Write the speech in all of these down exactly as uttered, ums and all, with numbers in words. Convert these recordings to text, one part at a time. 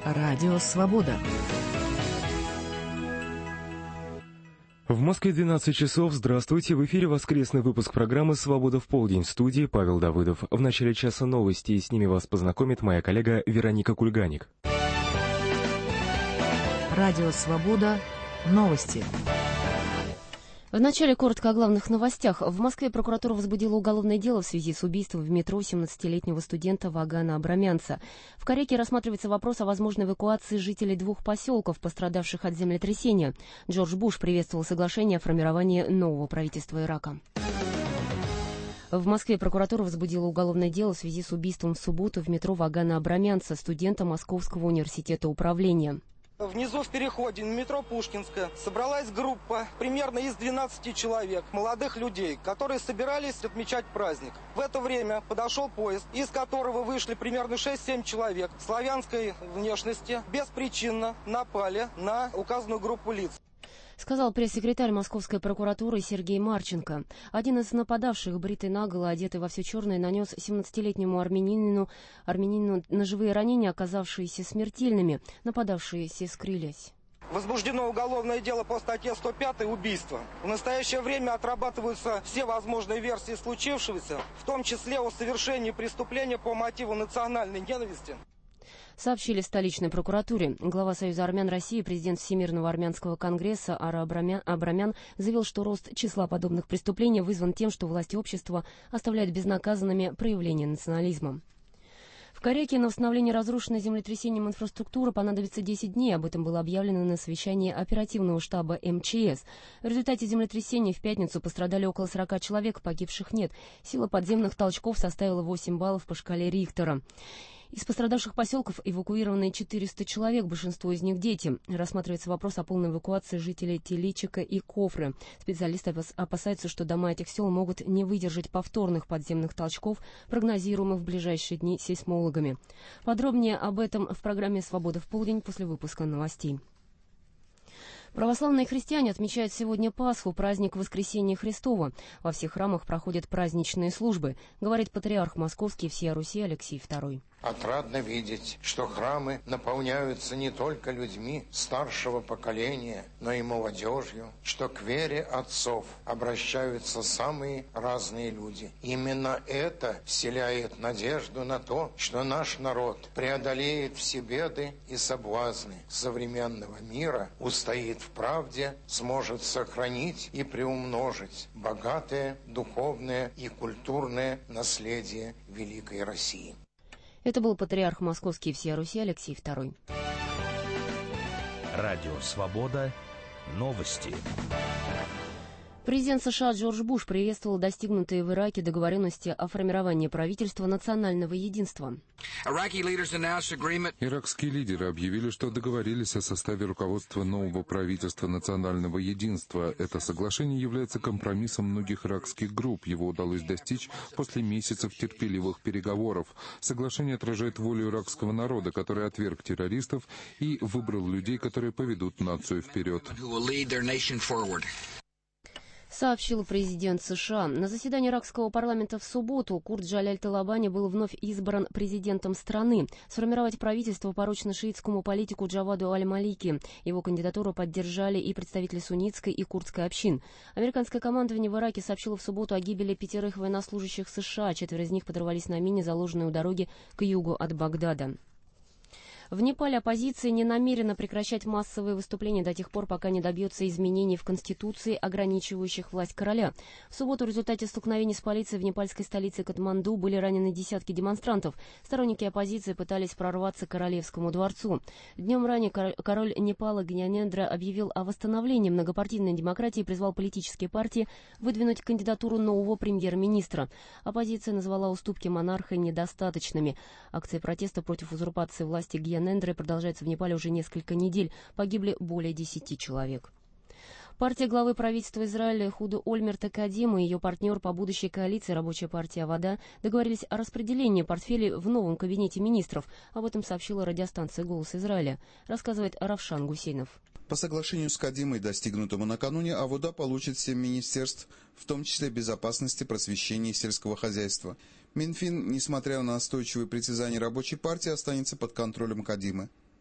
Радио «Свобода». В Москве двенадцать часов. Здравствуйте. В эфире воскресный выпуск программы «Свобода в полдень». В студии Павел Давыдов. В начале часа новости, и с ними вас познакомит моя коллега Вероника Кульганик. Радио «Свобода». Новости. В начале коротко о главных новостях. В Москве прокуратура возбудила уголовное дело в связи с убийством в метро семнадцатилетнего студента Вагана Абрамянца. В Коряке рассматривается вопрос о возможной эвакуации жителей двух поселков, пострадавших от землетрясения. Джордж Буш приветствовал соглашение о формировании нового правительства Ирака. В Москве прокуратура возбудила уголовное дело в связи с убийством в субботу в метро Вагана Абрамянца, студента Московского университета управления. Внизу в переходе на метро Пушкинская собралась группа примерно из двенадцати человек, молодых людей, которые собирались отмечать праздник. В это время подошел поезд, из которого вышли примерно шесть-семь человек славянской внешности, беспричинно напали на указанную группу лиц. Сказал пресс-секретарь Московской прокуратуры Сергей Марченко. Один из нападавших, бритый наголо, одетый во все черное, нанес семнадцатилетнему армянину, армянину ножевые ранения, оказавшиеся смертельными. Нападавшиеся скрылись. Возбуждено уголовное дело по статье сто пять «Убийство». В настоящее время отрабатываются все возможные версии случившегося, в том числе о совершении преступления по мотиву национальной ненависти. Сообщили в столичной прокуратуре. Глава Союза армян России, президент Всемирного армянского конгресса Ара Абрамян, Абрамян заявил, что рост числа подобных преступлений вызван тем, что власти общества оставляют безнаказанными проявления национализма. В Коряке на восстановление разрушенной землетрясением инфраструктуры понадобится десять дней. Об этом было объявлено на совещании оперативного штаба эм че эс. В результате землетрясения в пятницу пострадали около сорока человек, погибших нет. Сила подземных толчков составила восемь баллов по шкале Рихтера. Из пострадавших поселков эвакуированы четыреста человек, большинство из них дети. Рассматривается вопрос о полной эвакуации жителей Теличика и Кофры. Специалисты опасаются, что дома этих сел могут не выдержать повторных подземных толчков, прогнозируемых в ближайшие дни сейсмологами. Подробнее об этом в программе «Свобода в полдень» после выпуска новостей. Православные христиане отмечают сегодня Пасху, праздник Воскресения Христова. Во всех храмах проходят праздничные службы, говорит патриарх Московский всея Руси Алексий второй. Отрадно видеть, что храмы наполняются не только людьми старшего поколения, но и молодежью, что к вере отцов обращаются самые разные люди. Именно это вселяет надежду на то, что наш народ преодолеет все беды и соблазны современного мира, устоит в правде, сможет сохранить и приумножить богатое духовное и культурное наследие великой России. Это был патриарх Московский всея Руси Алексий второй. Радио «Свобода». Новости. Президент США Джордж Буш приветствовал достигнутые в Ираке договоренности о формировании правительства национального единства. Иракские лидеры объявили, что договорились о составе руководства нового правительства национального единства. Это соглашение является компромиссом многих иракских групп. Его удалось достичь после месяцев терпеливых переговоров. Соглашение отражает волю иракского народа, который отверг террористов и выбрал людей, которые поведут нацию вперед. Сообщил президент США. На заседании иракского парламента в субботу Курт Джаляль Талабани был вновь избран президентом страны. Сформировать правительство поручено шиитскому политику Джаваду Аль-Малики. Его кандидатуру поддержали и представители суннитской и курдской общин. Американское командование в Ираке сообщило в субботу о гибели пятерых военнослужащих США. Четверо из них подорвались на мине, заложенной у дороги к югу от Багдада. В Непале оппозиция не намерена прекращать массовые выступления до тех пор, пока не добьется изменений в Конституции, ограничивающих власть короля. В субботу в результате столкновений с полицией в непальской столице Катманду были ранены десятки демонстрантов. Сторонники оппозиции пытались прорваться к Королевскому дворцу. Днем ранее король Непала Гьянендра объявил о восстановлении многопартийной демократии и призвал политические партии выдвинуть кандидатуру нового премьер-министра. Оппозиция назвала уступки монарха недостаточными. Акции протеста против узурпации власти Гьянендра Нендры продолжается в Непале уже несколько недель. Погибли более десяти человек. Партия главы правительства Израиля Худы Ольмерта Кадима и ее партнер по будущей коалиции Рабочая партия Авода договорились о распределении портфелей в новом кабинете министров. Об этом сообщила радиостанция «Голос Израиля». Рассказывает Равшан Гусейнов. По соглашению с Кадимой, достигнутому накануне, Авода получит семь министерств, в том числе безопасности, просвещения и сельского хозяйства. Минфин, несмотря на настойчивые притязания Рабочей партии, останется под контролем Кадимы.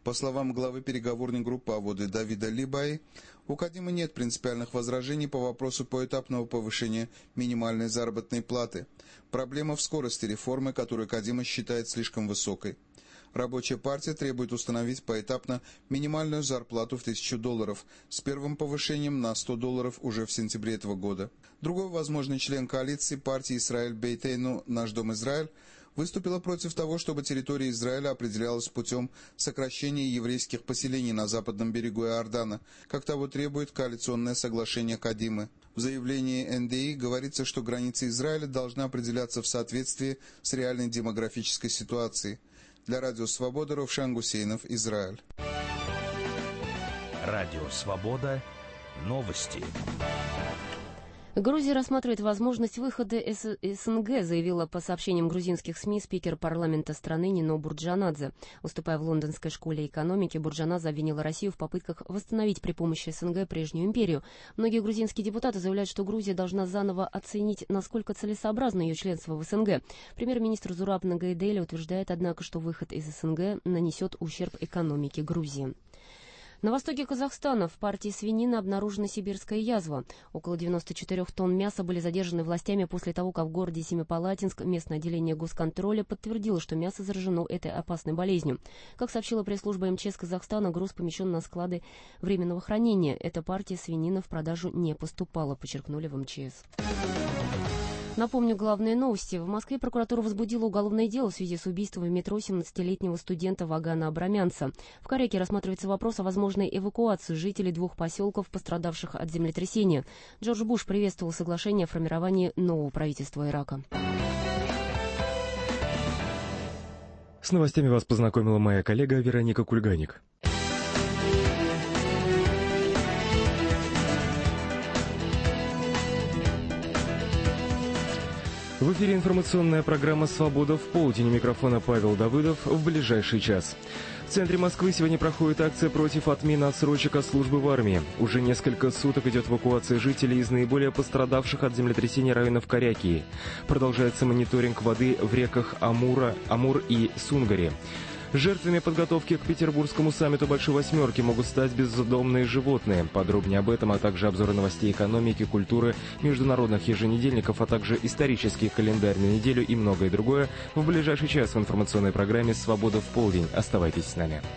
По словам главы переговорной группы АВОДы Давида Либаи, у Кадимы нет принципиальных возражений по вопросу поэтапного повышения минимальной заработной платы. Проблема в скорости реформы, которую Кадима считает слишком высокой. Рабочая партия требует установить поэтапно минимальную зарплату в тысячу долларов с первым повышением на сто долларов уже в сентябре этого года. Другой возможный член коалиции партии Исраэль Бейтейну «Наш дом Израиль» выступила против того, чтобы территория Израиля определялась путем сокращения еврейских поселений на западном берегу Иордана, как того требует коалиционное соглашение Кадимы. В заявлении эн дэ и говорится, что граница Израиля должна определяться в соответствии с реальной демографической ситуацией. Для Радио Свобода Ровшан Гусейнов, Израиль. Радио Свобода. Новости. Грузия рассматривает возможность выхода из эс эн гэ, заявила по сообщениям грузинских СМИ спикер парламента страны Нино Бурджанадзе. Выступая в лондонской школе экономики, Бурджанадзе обвинила Россию в попытках восстановить при помощи эс эн гэ прежнюю империю. Многие грузинские депутаты заявляют, что Грузия должна заново оценить, насколько целесообразно ее членство в эс эн гэ. Премьер-министр Зураб Нагайдели утверждает, однако, что выход из эс эн гэ нанесет ущерб экономике Грузии. На востоке Казахстана в партии свинины обнаружена сибирская язва. Около девяноста четырёх тонн мяса были задержаны властями после того, как в городе Семипалатинск местное отделение госконтроля подтвердило, что мясо заражено этой опасной болезнью. Как сообщила пресс-служба эм че эс Казахстана, груз помещен на склады временного хранения. Эта партия свинины в продажу не поступала, подчеркнули в эм че эс. Напомню, главные новости. В Москве прокуратура возбудила уголовное дело в связи с убийством в метро семнадцатилетнего студента Вагана Абрамянца. В Коряке рассматривается вопрос о возможной эвакуации жителей двух поселков, пострадавших от землетрясения. Джордж Буш приветствовал соглашение о формировании нового правительства Ирака. С новостями вас познакомила моя коллега Вероника Кульганик. В эфире информационная программа «Свобода в полдень». У микрофона Павел Давыдов в ближайший час. В центре Москвы сегодня проходит акция против отмены отсрочек от службы в армии. Уже несколько суток идет эвакуация жителей из наиболее пострадавших от землетрясения районов Корякии. Продолжается мониторинг воды в реках Амура, Амур и Сунгари. Жертвами подготовки к Петербургскому саммиту Большой Восьмерки могут стать бездомные животные. Подробнее об этом, а также обзоры новостей экономики, культуры, международных еженедельников, а также исторический календарь на неделю и многое другое в ближайший час в информационной программе «Свобода в полдень». Оставайтесь с нами.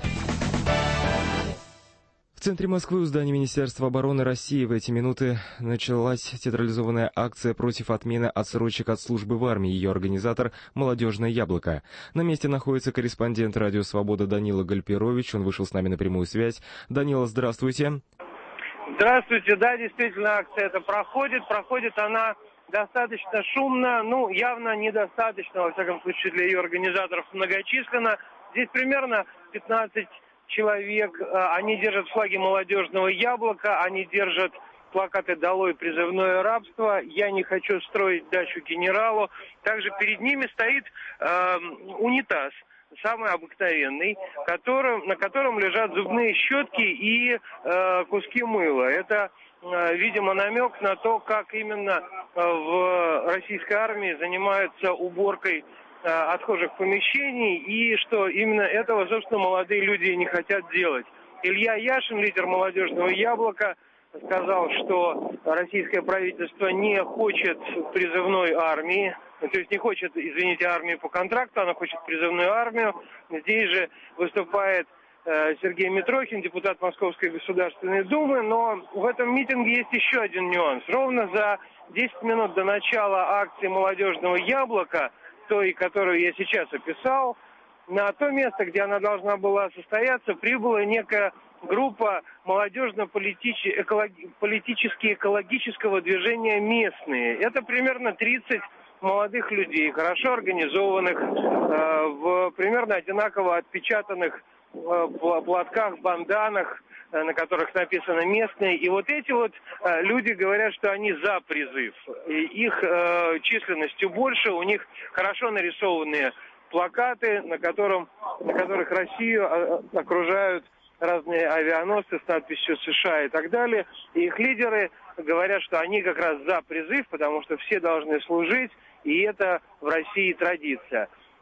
В центре Москвы у здания Министерства обороны России в эти минуты началась театрализованная акция против отмены отсрочек от службы в армии. Ее организатор — «Молодежное яблоко». На месте находится корреспондент «Радио Свобода» Данила Гальперович. Он вышел с нами на прямую связь. Данила, здравствуйте. Здравствуйте. Да, действительно, акция эта проходит. Проходит она достаточно шумно, ну, явно недостаточно, во всяком случае, для ее организаторов многочисленно. Здесь примерно пятнадцать человек, они держат флаги молодежного яблока, они держат плакаты «Долой призывное рабство», «Я не хочу строить дачу генералу». Также перед ними стоит э, унитаз, самый обыкновенный, которым, на котором лежат зубные щетки и э, куски мыла. Это, э, видимо, намек на то, как именно э, в российской армии занимаются уборкой отхожих помещений, и что именно этого, собственно, молодые люди не хотят делать. Илья Яшин, лидер молодежного яблока, сказал, что российское правительство не хочет призывной армии, то есть не хочет, извините, армию по контракту, она хочет призывную армию. Здесь же выступает э, Сергей Митрохин, депутат Московской Государственной Думы, но в этом митинге есть еще один нюанс. Ровно за десять минут до начала акции молодежного яблока, той, которую я сейчас описал, на то место, где она должна была состояться, прибыла некая группа молодежно-политически-экологического движения «Местные». Это примерно тридцать молодых людей, хорошо организованных, в примерно одинаково отпечатанных платках, банданах, на которых написано «Местные». И вот эти вот э, люди говорят, что они за призыв. И их э, численностью больше, у них хорошо нарисованные плакаты, на, котором, на которых Россию окружают разные авианосцы с надписью США и так далее. И их лидеры говорят, что они как раз за призыв, потому что все должны служить, и это в России традиция.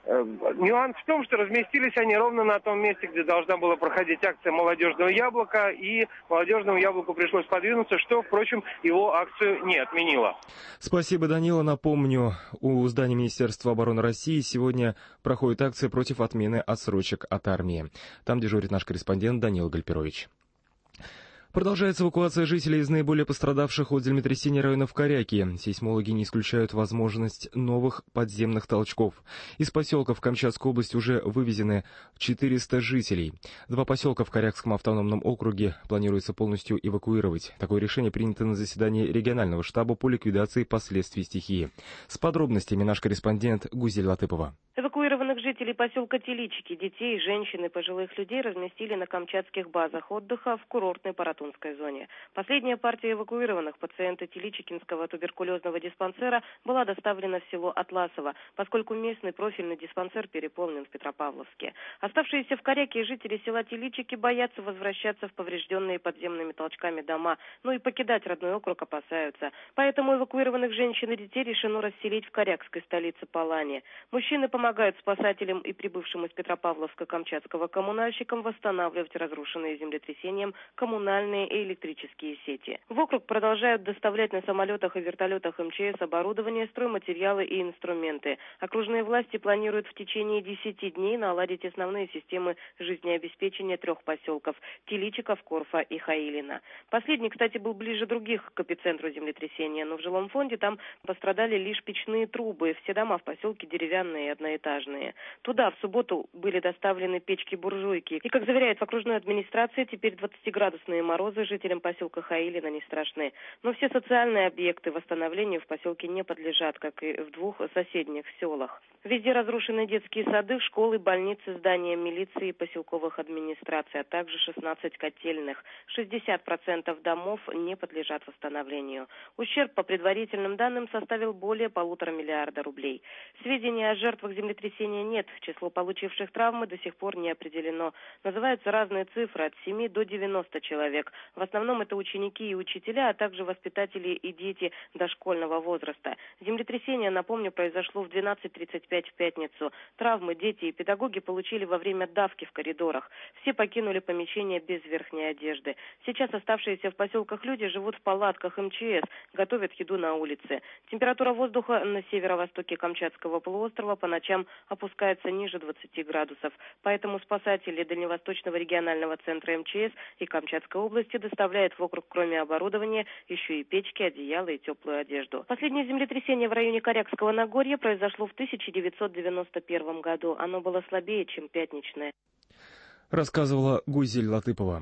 Нюанс в том, что разместились они ровно на том месте, где должна была проходить акция «Молодежного яблока», и «Молодежному яблоку» пришлось подвинуться, что, впрочем, его акцию не отменило. Спасибо, Данила. Напомню, у здания Министерства обороны России сегодня проходит акция против отмены отсрочек от армии. Там дежурит наш корреспондент Данил Гальперович. Продолжается эвакуация жителей из наиболее пострадавших от землетрясения районов Коряки. Сейсмологи не исключают возможность новых подземных толчков. Из поселка в Камчатской области уже вывезены четыреста жителей. Два поселка в Корякском автономном округе планируется полностью эвакуировать. Такое решение принято на заседании регионального штаба по ликвидации последствий стихии. С подробностями наш корреспондент Гузель Латыпова. Эвакуированных жителей поселка Теличики, детей, женщин и пожилых людей разместили на камчатских базах отдыха в курортной Паратунской зоне. Последняя партия эвакуированных, пациенты Теличикинского туберкулезного диспансера, была доставлена в село Атласово, поскольку местный профильный диспансер переполнен в Петропавловске. Оставшиеся в Коряке жители села Теличики боятся возвращаться в поврежденные подземными толчками дома, но и покидать родной округ опасаются. Поэтому эвакуированных женщин и детей решено расселить в корякской столице Палане. Мужчины помогают Помогают спасателям и прибывшим из Петропавловска-Камчатского коммунальщикам восстанавливать разрушенные землетрясением коммунальные и электрические сети. В округ продолжают доставлять на самолетах и вертолетах эм че эс оборудование, стройматериалы и инструменты. Окружные власти планируют в течение десяти дней наладить основные системы жизнеобеспечения трех поселков – Теличиков, Корфа и Хаилина. Последний, кстати, был ближе других к эпицентру землетрясения, но в жилом фонде там пострадали лишь печные трубы. Все дома в поселке деревянные и одноэтажные. Этажные. Туда в субботу были доставлены печки-буржуйки. И, как заверяет в окружной администрации, теперь двадцатиградусные морозы жителям поселка Хаилина не страшны. Но все социальные объекты восстановлению в поселке не подлежат, как и в двух соседних селах. Везде разрушены детские сады, школы, больницы, здания милиции и поселковых администраций, а также шестнадцать котельных. шестьдесят процентов домов не подлежат восстановлению. Ущерб, по предварительным данным, составил более полутора миллиарда рублей. Сведения о жертвах землетрясения нет. Число получивших травмы до сих пор не определено. Называются разные цифры от семи до девяноста человек. В основном это ученики и учителя, а также воспитатели и дети дошкольного возраста. Землетрясение, напомню, произошло в двенадцать тридцать пять в пятницу. Травмы дети и педагоги получили во время давки в коридорах. Все покинули помещение без верхней одежды. Сейчас оставшиеся в поселках люди живут в палатках эм че эс, готовят еду на улице. Температура воздуха на северо-востоке Камчатского полуострова по ночам опускается ниже двадцати градусов. Поэтому спасатели Дальневосточного регионального центра эм че эс и Камчатской области доставляют в округ, кроме оборудования, еще и печки, одеяла и теплую одежду. Последнее землетрясение в районе Корякского Нагорья произошло в тысяча девятьсот девяносто первом году. Оно было слабее, чем пятничное. Рассказывала Гузель Латыпова.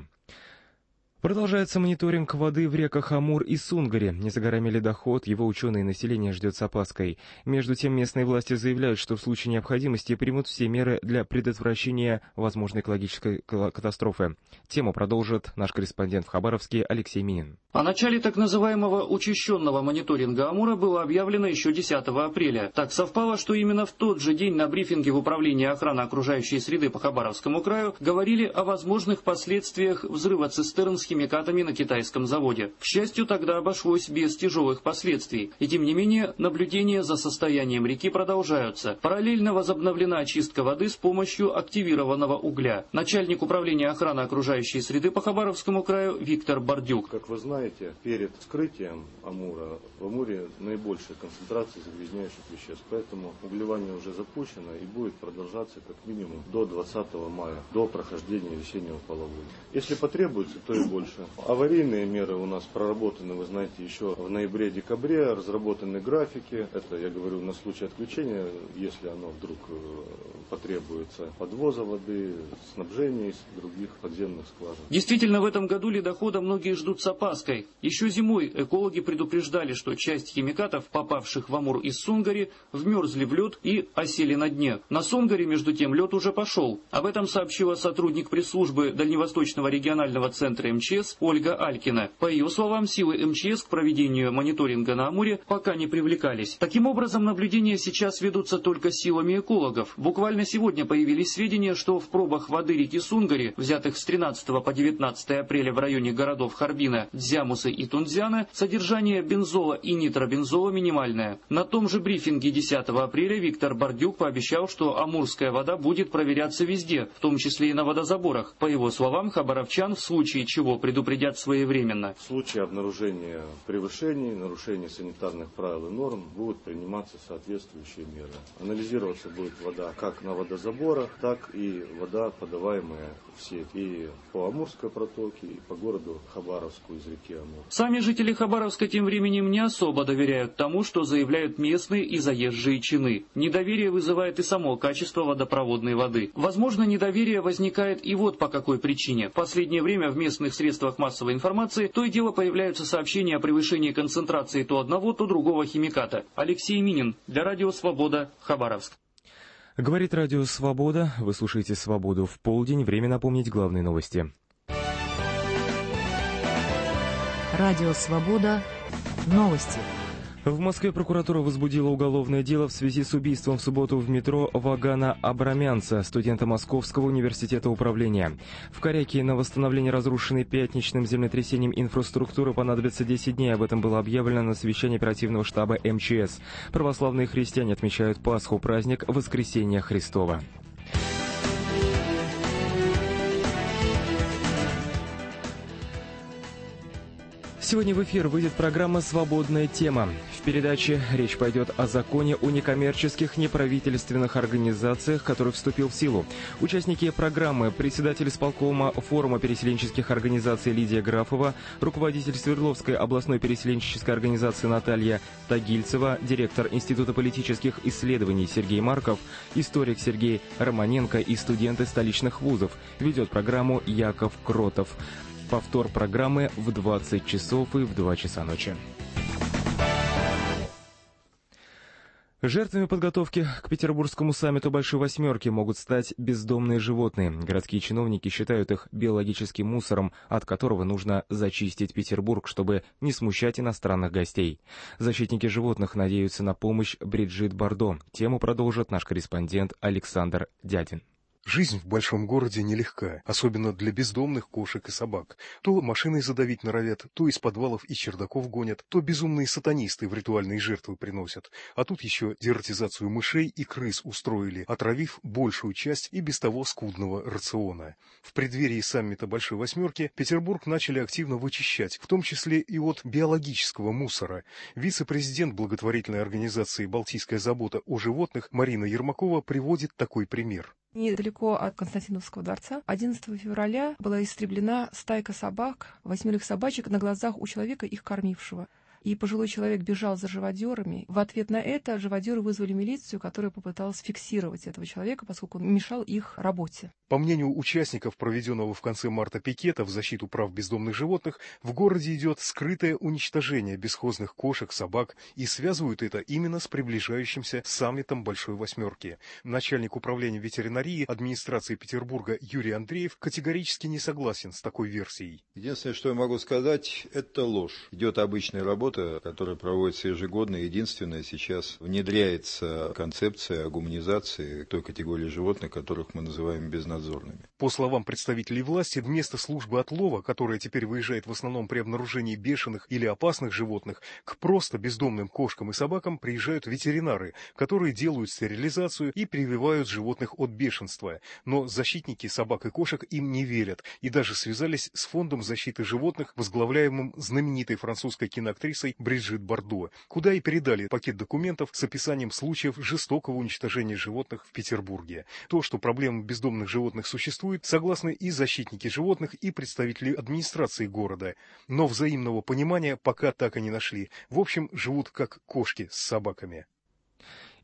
Продолжается мониторинг воды в реках Амур и Сунгаре. Не за горами ледоход, его ученые и население ждет с опаской. Между тем, местные власти заявляют, что в случае необходимости примут все меры для предотвращения возможной экологической катастрофы. Тему продолжит наш корреспондент в Хабаровске Алексей Минин. О начале так называемого учащенного мониторинга Амура было объявлено еще десятого апреля. Так совпало, что именно в тот же день на брифинге в Управлении охраны окружающей среды по Хабаровскому краю говорили о возможных последствиях взрыва цистерн с химикатами на китайском заводе. К счастью, тогда обошлось без тяжелых последствий. И тем не менее, наблюдения за состоянием реки продолжаются. Параллельно возобновлена очистка воды с помощью активированного угля. Начальник Управления охраны окружающей среды по Хабаровскому краю Виктор Бордюк. Как вы знаете, перед вскрытием Амура в Амуре наибольшая концентрация загрязняющих веществ. Поэтому углевание уже запущено и будет продолжаться как минимум до двадцатого мая, до прохождения весеннего половодья. Если потребуется, то и больше. Аварийные меры у нас проработаны, вы знаете, еще в ноябре-декабре, разработаны графики. Это, я говорю, на случай отключения, если оно вдруг потребуется, подвоза воды, снабжения из других подземных скважин. Действительно, в этом году ледохода многие ждут с опаской. Еще зимой экологи предупреждали, что часть химикатов, попавших в Амур из Сунгари, вмерзли в лед и осели на дне. На Сунгаре, между тем, лед уже пошел. Об этом сообщила сотрудник пресс-службы Дальневосточного регионального центра эм че эс МЧС Ольга Алькина. По ее словам, силы МЧС к проведению мониторинга на Амуре пока не привлекались. Таким образом, наблюдения сейчас ведутся только силами экологов. Буквально сегодня появились сведения, что в пробах воды реки Сунгари, взятых с тринадцатого по девятнадцатое апреля в районе городов Харбина, Дзямусы и Тунцзяна, содержание бензола и нитробензола минимальное. На том же брифинге десятого апреля Виктор Бардюк пообещал, что амурская вода будет проверяться везде, в том числе и на водозаборах. По его словам, хабаровчан в случае чего предупредят своевременно. В случае обнаружения превышений, нарушения санитарных правил и норм будут приниматься соответствующие меры. Анализироваться будет вода как на водозаборах, так и вода, подаваемая в сеть и по Амурской протоке, и по городу Хабаровску из реки Амур. Сами жители Хабаровска тем временем не особо доверяют тому, что заявляют местные и заезжие чины. Недоверие вызывает и само качество водопроводной воды. Возможно, недоверие возникает и вот по какой причине. В последнее время в местных средствах массовой информации то и дело появляются сообщения о превышении концентрации то одного, то другого химиката. Алексей Минин для Радио Свобода, Хабаровск. Говорит Радио Свобода. Вы слушаете «Свободу в полдень». Время напомнить главные новости. Радио Свобода. Новости. В Москве прокуратура возбудила уголовное дело в связи с убийством в субботу в метро Вагана Абрамянца, студента Московского университета управления. В Коряке на восстановление разрушенной пятничным землетрясением инфраструктуры понадобится десять дней. Об этом было объявлено на совещании оперативного штаба МЧС. Православные христиане отмечают Пасху, праздник Воскресения Христова. Сегодня в эфир выйдет программа «Свободная тема». В передаче речь пойдет о законе о некоммерческих неправительственных организациях, который вступил в силу. Участники программы: председатель исполкома форума переселенческих организаций Лидия Графова, руководитель Свердловской областной переселенческой организации Наталья Тагильцева, директор Института политических исследований Сергей Марков, историк Сергей Романенко и студенты столичных вузов. Ведет программу Яков Кротов. Повтор программы в двадцать часов и в два часа ночи. Жертвами подготовки к Петербургскому саммиту Большой Восьмерки могут стать бездомные животные. Городские чиновники считают их биологическим мусором, от которого нужно зачистить Петербург, чтобы не смущать иностранных гостей. Защитники животных надеются на помощь Бриджит Бардо. Тему продолжит наш корреспондент Александр Дядин. Жизнь в большом городе нелегка, особенно для бездомных кошек и собак. То машиной задавить норовят, то из подвалов и чердаков гонят, то безумные сатанисты в ритуальные жертвы приносят. А тут еще дератизацию мышей и крыс устроили, отравив большую часть и без того скудного рациона. В преддверии саммита Большой Восьмерки Петербург начали активно вычищать, в том числе и от биологического мусора. Вице-президент благотворительной организации «Балтийская забота о животных» Марина Ермакова приводит такой пример. Недалеко от Константиновского дворца одиннадцатого февраля была истреблена стайка собак, восьмерых собачек на глазах у человека, их кормившего. И пожилой человек бежал за живодерами. В ответ на это живодеры вызвали милицию, которая попыталась фиксировать этого человека, поскольку он мешал их работе. По мнению участников проведенного в конце марта пикета в защиту прав бездомных животных, в городе идет скрытое уничтожение бесхозных кошек, собак, и связывают это именно с приближающимся саммитом Большой Восьмерки. Начальник управления ветеринарии администрации Петербурга Юрий Андреев категорически не согласен с такой версией. Единственное, что я могу сказать, это ложь. Идет обычная работа, которая проводится ежегодно. Единственное, сейчас внедряется концепция о гуманизации той категории животных, которых мы называем безнадзорными. По словам представителей власти, вместо службы отлова, которая теперь выезжает в основном при обнаружении бешеных или опасных животных, к просто бездомным кошкам и собакам приезжают ветеринары, которые делают стерилизацию и прививают животных от бешенства. Но защитники собак и кошек им не верят и даже связались с фондом защиты животных, возглавляемым знаменитой французской киноактрисой Бриджит Бардо, куда и передали пакет документов с описанием случаев жестокого уничтожения животных в Петербурге. То, что проблема бездомных животных существует, согласны и защитники животных, и представители администрации города. Но взаимного понимания пока так и не нашли. В общем, живут как кошки с собаками.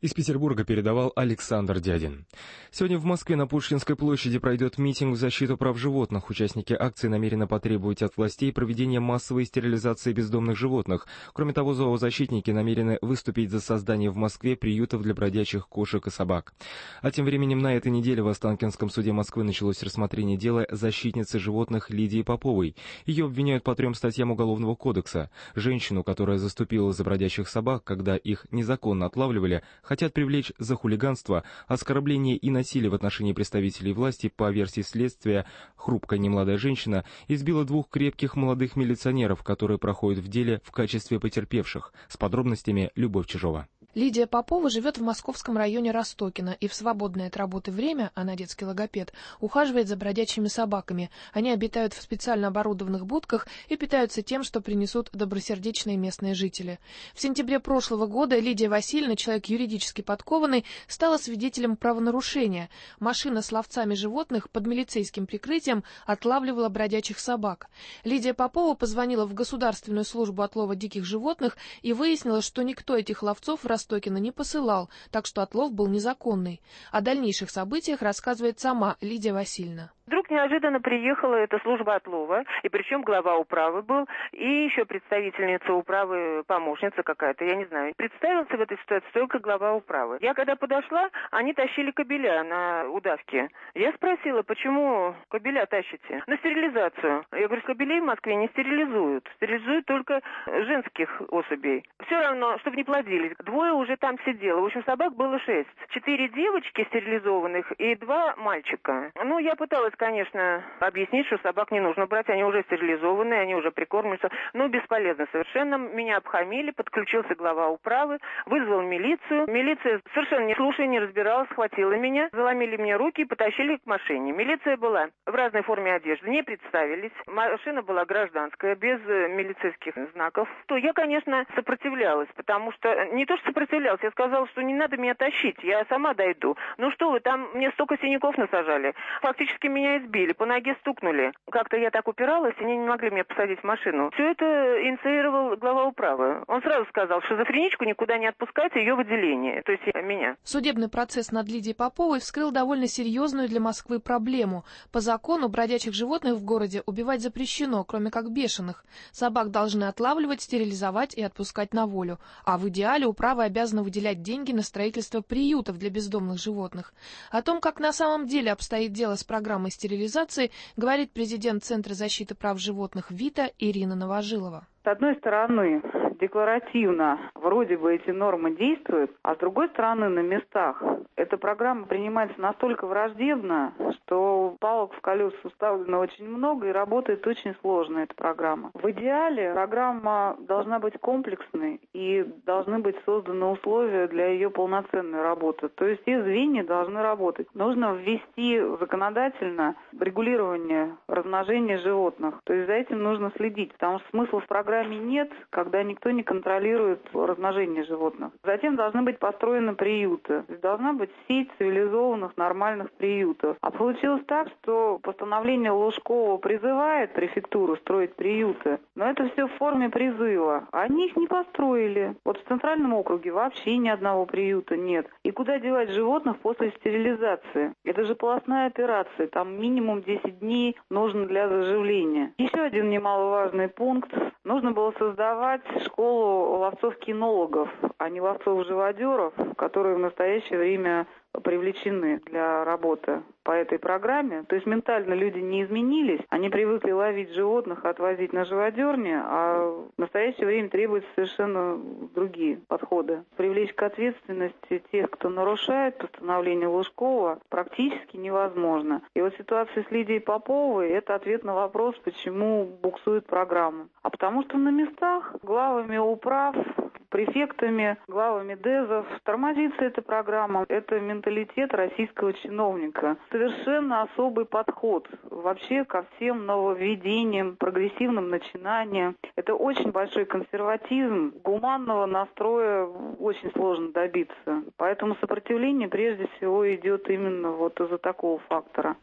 Из Петербурга передавал Александр Дядин. Сегодня в Москве на Пушкинской площади пройдет митинг в защиту прав животных. Участники акции намерены потребовать от властей проведения массовой стерилизации бездомных животных. Кроме того, зоозащитники намерены выступить за создание в Москве приютов для бродячих кошек и собак. А тем временем на этой неделе в Останкинском суде Москвы началось рассмотрение дела защитницы животных Лидии Поповой. Ее обвиняют по трем статьям Уголовного кодекса. Женщину, которая заступила за бродячих собак, когда их незаконно отлавливали, хотят привлечь за хулиганство, оскорбление и насилие в отношении представителей власти. По версии следствия, хрупкая немолодая женщина избила двух крепких молодых милиционеров, которые проходят в деле в качестве потерпевших. С подробностями Любовь Чижова. Лидия Попова живет в московском районе Ростокино, и в свободное от работы время, она детский логопед, ухаживает за бродячими собаками. Они обитают в специально оборудованных будках и питаются тем, что принесут добросердечные местные жители. В сентябре прошлого года Лидия Васильевна, человек юридически подкованный, стала свидетелем правонарушения. Машина с ловцами животных под милицейским прикрытием отлавливала бродячих собак. Лидия Попова позвонила в Государственную службу отлова диких животных и выяснила, что никто этих ловцов в Ростокино не посылал, так что отлов был незаконный. О дальнейших событиях рассказывает сама Лидия Васильевна. Вдруг неожиданно приехала эта служба отлова, и причем глава управы был, и еще представительница управы, помощница какая-то, я не знаю. Представился в этой ситуации только глава управы. Я когда подошла, они тащили кобеля на удавке. Я спросила, почему кобеля тащите? На стерилизацию. Я говорю, кобелей в Москве не стерилизуют. Стерилизуют только женских особей. Все равно, чтобы не плодились. Двое уже там сидело. В общем, собак было шесть. Четыре девочки стерилизованных и два мальчика. Ну, я пыталась, конечно, объяснить, что собак не нужно брать, они уже стерилизованные, они уже прикормлены, но бесполезно совершенно. Меня обхамили, подключился глава управы, вызвал милицию. Милиция, совершенно не слушая, не разбиралась, схватила меня, заломили мне руки и потащили к машине. Милиция была в разной форме одежды, не представились. Машина была гражданская, без милицейских знаков. То я, конечно, сопротивлялась, потому что не то, что сопротивлялась, я сказала, что не надо меня тащить, я сама дойду. Ну что вы, там мне столько синяков насажали. Фактически меня Меня избили, по ноге стукнули. Как-то я так упиралась, и они не могли меня посадить в машину. Все это инициировал глава управы. Он сразу сказал, шизофреничку никуда не отпускайте, ее в отделение, то есть меня. Судебный процесс над Лидией Поповой вскрыл довольно серьезную для Москвы проблему. По закону бродячих животных в городе убивать запрещено, кроме как бешеных. Собак должны отлавливать, стерилизовать и отпускать на волю. А в идеале управа обязана выделять деньги на строительство приютов для бездомных животных. О том, как на самом деле обстоит дело с программой стерилизации, говорит президент Центра защиты прав животных ВИТА Ирина Новожилова. С одной стороны, декларативно вроде бы эти нормы действуют, а с другой стороны, на местах эта программа принимается настолько враждебно, что палок в колеса уставлено очень много и работает очень сложно эта программа. В идеале программа должна быть комплексной и должны быть созданы условия для ее полноценной работы. То есть все звенья должны работать. Нужно ввести законодательно регулирование размножения животных. То есть за этим нужно следить, потому что смысла в программе нет, когда никто не контролирует размножение животных. Затем должны быть построены приюты. Должна быть сеть цивилизованных, нормальных приютов. А получилось так, что постановление Лужкова призывает префектуру строить приюты, но это все в форме призыва. Они их не построили. Вот в Центральном округе вообще ни одного приюта нет. И куда девать животных после стерилизации? Это же полостная операция. Там минимум десять дней нужно для заживления. Еще один немаловажный пункт. Нужно было создавать школу ловцов-кинологов, а не ловцов-живодеров, которые в настоящее время привлечены для работы по этой программе. То есть ментально люди не изменились, они привыкли ловить животных, отвозить на живодерни, а в настоящее время требуются совершенно другие подходы. Привлечь к ответственности тех, кто нарушает постановление Лужкова, практически невозможно. И вот ситуация с Лидией Поповой – это ответ на вопрос, почему буксует программа. А потому что на местах главами управ, префектами, главами ДЭЗов тормозится эта программа. Это менталитет российского чиновника. Совершенно особый подход вообще ко всем нововведениям, прогрессивным начинаниям. Это очень большой консерватизм. Гуманного настроя очень сложно добиться. Поэтому сопротивление прежде всего идет именно вот из-за такого фактора.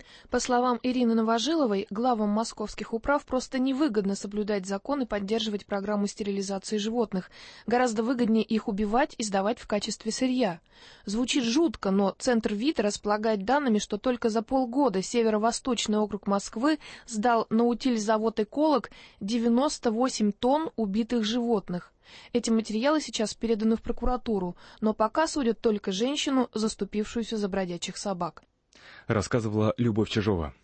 По словам Ирины Новожиловой, главам московских управ просто невыгодно соблюдать закон и поддерживать программу стерилизации животных. Гораздо выгоднее их убивать и сдавать в качестве сырья. Звучит жутко, но Центр ВИТА располагает данными, что только за полгода Северо-Восточный округ Москвы сдал на утильзавод «Эколог» девяносто восемь тонн убитых животных. Эти материалы сейчас переданы в прокуратуру, но пока судят только женщину, заступившуюся за бродячих собак. Рассказывала Любовь Чижова.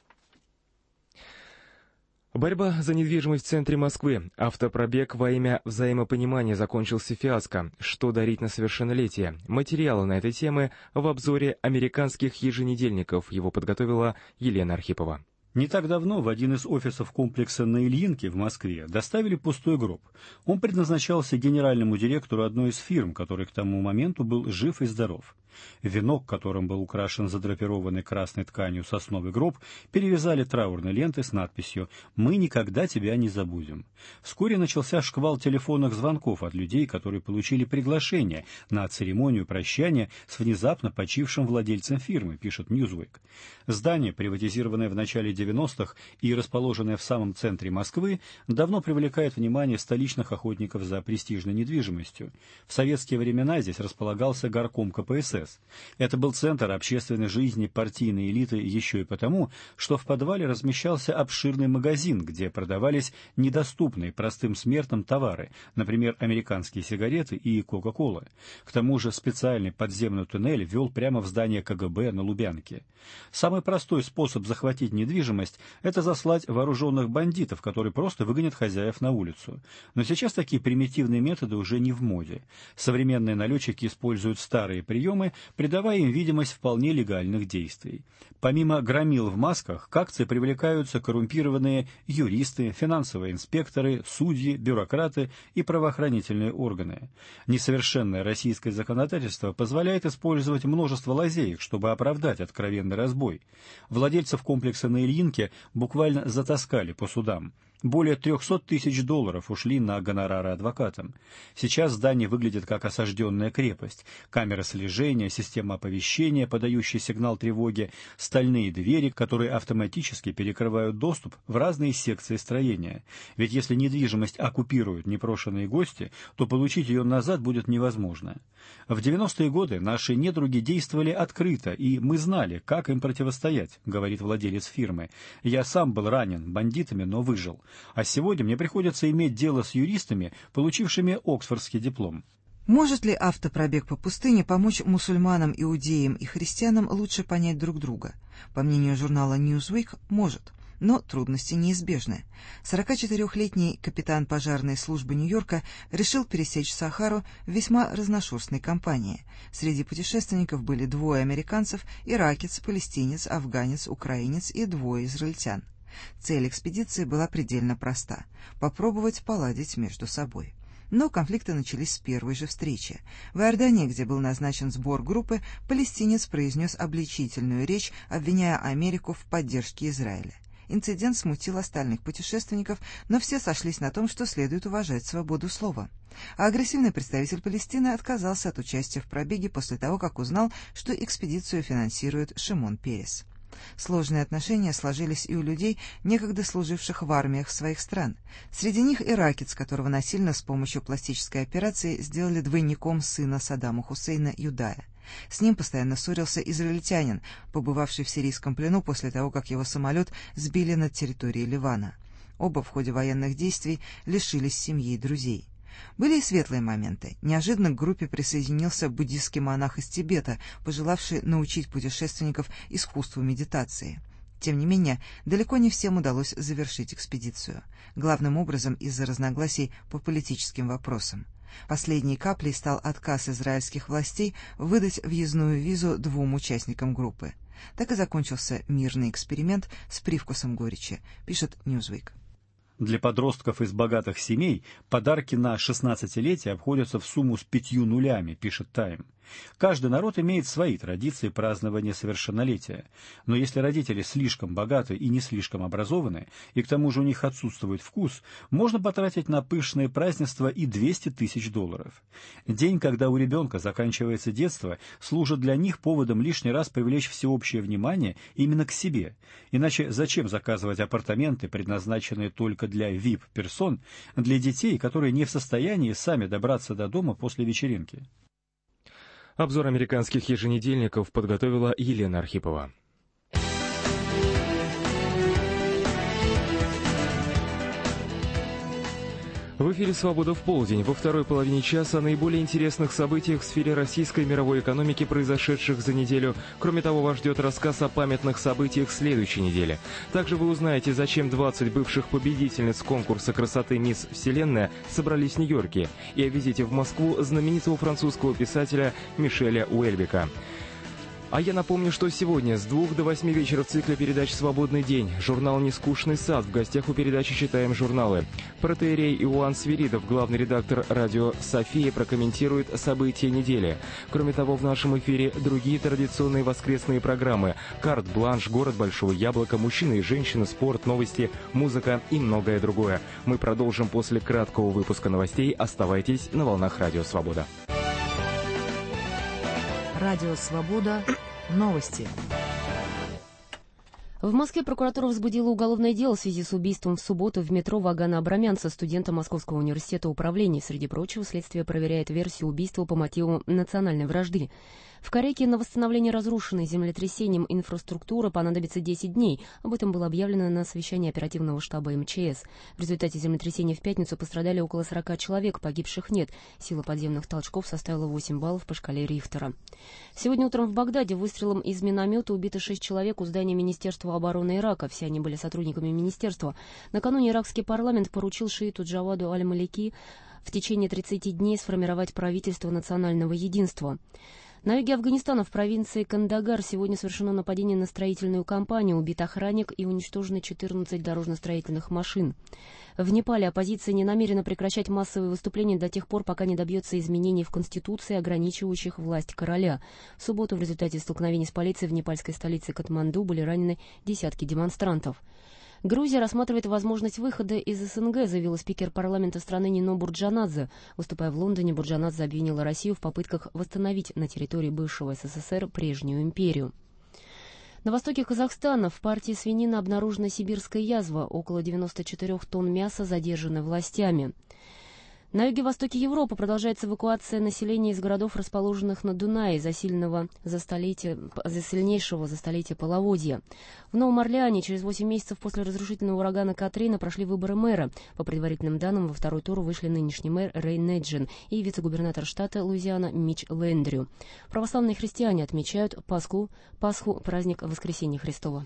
Борьба за недвижимость в центре Москвы. Автопробег во имя взаимопонимания закончился фиаско. Что дарить на совершеннолетие? Материалы на этой темы в обзоре американских еженедельников. Его подготовила Елена Архипова. Не так давно в один из офисов комплекса на Ильинке в Москве доставили пустой гроб. Он предназначался генеральному директору одной из фирм, который к тому моменту был жив и здоров. Венок, которым был украшен задрапированный красной тканью сосновый гроб, перевязали траурной лентой с надписью «Мы никогда тебя не забудем». Вскоре начался шквал телефонных звонков от людей, которые получили приглашение на церемонию прощания с внезапно почившим владельцем фирмы, пишет Newsweek. Здание, приватизированное в начале девяностых и расположенное в самом центре Москвы, давно привлекает внимание столичных охотников за престижной недвижимостью. В советские времена здесь располагался горком ка пэ эс эс. Это был центр общественной жизни партийной элиты еще и потому, что в подвале размещался обширный магазин, где продавались недоступные простым смертным товары, например, американские сигареты и Кока-Кола. К тому же специальный подземный туннель вел прямо в здание ка гэ бэ на Лубянке. Самый простой способ захватить недвижимость – это заслать вооруженных бандитов, которые просто выгонят хозяев на улицу. Но сейчас такие примитивные методы уже не в моде. Современные налетчики используют старые приемы, придавая им видимость вполне легальных действий. Помимо громил в масках, к акции привлекаются коррумпированные юристы, финансовые инспекторы, судьи, бюрократы и правоохранительные органы. Несовершенное российское законодательство позволяет использовать множество лазеек, чтобы оправдать откровенный разбой. Владельцев комплекса на Ильинке буквально затаскали по судам. Более трехсот тысяч долларов ушли на гонорары адвокатам. Сейчас здание выглядит как осажденная крепость. Камера слежения, система оповещения, подающая сигнал тревоги, стальные двери, которые автоматически перекрывают доступ в разные секции строения. Ведь если недвижимость оккупируют непрошенные гости, то получить ее назад будет невозможно. В девяностые годы наши недруги действовали открыто, и мы знали, как им противостоять, говорит владелец фирмы. Я сам был ранен бандитами, но выжил. А сегодня мне приходится иметь дело с юристами, получившими Оксфордский диплом. Может ли автопробег по пустыне помочь мусульманам, иудеям и христианам лучше понять друг друга? По мнению журнала Newsweek, может. Но трудности неизбежны. сорокачетырехлетний капитан пожарной службы Нью-Йорка решил пересечь Сахару в весьма разношерстной компании. Среди путешественников были двое американцев, иракец, палестинец, афганец, украинец и двое израильтян. Цель экспедиции была предельно проста – попробовать поладить между собой. Но конфликты начались с первой же встречи. В Иордании, где был назначен сбор группы, палестинец произнес обличительную речь, обвиняя Америку в поддержке Израиля. Инцидент смутил остальных путешественников, но все сошлись на том, что следует уважать свободу слова. А агрессивный представитель Палестины отказался от участия в пробеге после того, как узнал, что экспедицию финансирует Шимон Перес. Сложные отношения сложились и у людей, некогда служивших в армиях своих стран. Среди них иракец, которого насильно с помощью пластической операции сделали двойником сына Саддама Хусейна Юдая. С ним постоянно ссорился израильтянин, побывавший в сирийском плену после того, как его самолет сбили над территорией Ливана. Оба в ходе военных действий лишились семьи и друзей. Были и светлые моменты. Неожиданно к группе присоединился буддийский монах из Тибета, пожелавший научить путешественников искусству медитации. Тем не менее, далеко не всем удалось завершить экспедицию. Главным образом из-за разногласий по политическим вопросам. Последней каплей стал отказ израильских властей выдать въездную визу двум участникам группы. Так и закончился мирный эксперимент с привкусом горечи, пишет Newsweek. Для подростков из богатых семей подарки на шестнадцатилетие обходятся в сумму с пятью нулями, пишет Time. Каждый народ имеет свои традиции празднования совершеннолетия. Но если родители слишком богаты и не слишком образованы, и к тому же у них отсутствует вкус, можно потратить на пышные празднества и двести тысяч долларов. День, когда у ребенка заканчивается детство, служит для них поводом лишний раз привлечь всеобщее внимание именно к себе. Иначе зачем заказывать апартаменты, предназначенные только для ви ай пи-персон, для детей, которые не в состоянии сами добраться до дома после вечеринки? Обзор американских еженедельников подготовила Елена Архипова. В эфире «Свобода в полдень». Во второй половине часа о наиболее интересных событиях в сфере российской и мировой экономики, произошедших за неделю. Кроме того, вас ждет рассказ о памятных событиях следующей недели. Также вы узнаете, зачем двадцать бывших победительниц конкурса красоты «Мисс Вселенная» собрались в Нью-Йорке, и о визите в Москву знаменитого французского писателя Мишеля Уэльбека. А я напомню, что сегодня с двух до восьми вечера в цикле передач «Свободный день» журнал «Нескучный сад». В гостях у передачи «Читаем журналы». Протоиерей Иоанн Свиридов, главный редактор радио «София», прокомментирует события недели. Кроме того, в нашем эфире другие традиционные воскресные программы: «Карт-бланш», «Город большого яблока», «Мужчины и женщины», «Спорт», «Новости», «Музыка» и многое другое. Мы продолжим после краткого выпуска новостей. Оставайтесь на волнах Радио Свобода. Радио «Свобода». Новости. В Москве прокуратура возбудила уголовное дело в связи с убийством в субботу в метро Вагана Абрамянца, студента Московского университета управления. Среди прочего, следствие проверяет версию убийства по мотивам национальной вражды. В Корейке на восстановление разрушенной землетрясением инфраструктуры понадобится десять дней. Об этом было объявлено на совещании оперативного штаба эм че эс. В результате землетрясения в пятницу пострадали около сорока человек, погибших нет. Сила подземных толчков составила восемь баллов по шкале Рихтера. Сегодня утром в Багдаде выстрелом из миномета убито шесть человек у здания Министерства обороны Ирака. Все они были сотрудниками министерства. Накануне иракский парламент поручил шииту Джаваду аль-Малики в течение тридцати дней сформировать правительство национального единства. На юге Афганистана в провинции Кандагар сегодня совершено нападение на строительную компанию, убит охранник и уничтожены четырнадцать дорожно-строительных машин. В Непале оппозиция не намерена прекращать массовые выступления до тех пор, пока не добьется изменений в Конституции, ограничивающих власть короля. В субботу в результате столкновений с полицией в непальской столице Катманду были ранены десятки демонстрантов. Грузия рассматривает возможность выхода из эс эн гэ, заявила спикер парламента страны Нино Бурджанадзе. Выступая в Лондоне, Бурджанадзе обвинила Россию в попытках восстановить на территории бывшего эс эс эс эр прежнюю империю. На востоке Казахстана в партии свинины обнаружена сибирская язва. Около девяноста четырёх тонн мяса задержаны властями. На юге-востоке Европы продолжается эвакуация населения из городов, расположенных на Дунае, из-за сильного за столетие, за сильнейшего за столетие половодья. В Новом Орлеане через восемь месяцев после разрушительного урагана Катрина прошли выборы мэра. По предварительным данным, во второй тур вышли нынешний мэр Рэй Неджин и вице-губернатор штата Луизиана Мич Лэндрю. Православные христиане отмечают Пасху, Пасху, праздник Воскресения Христова.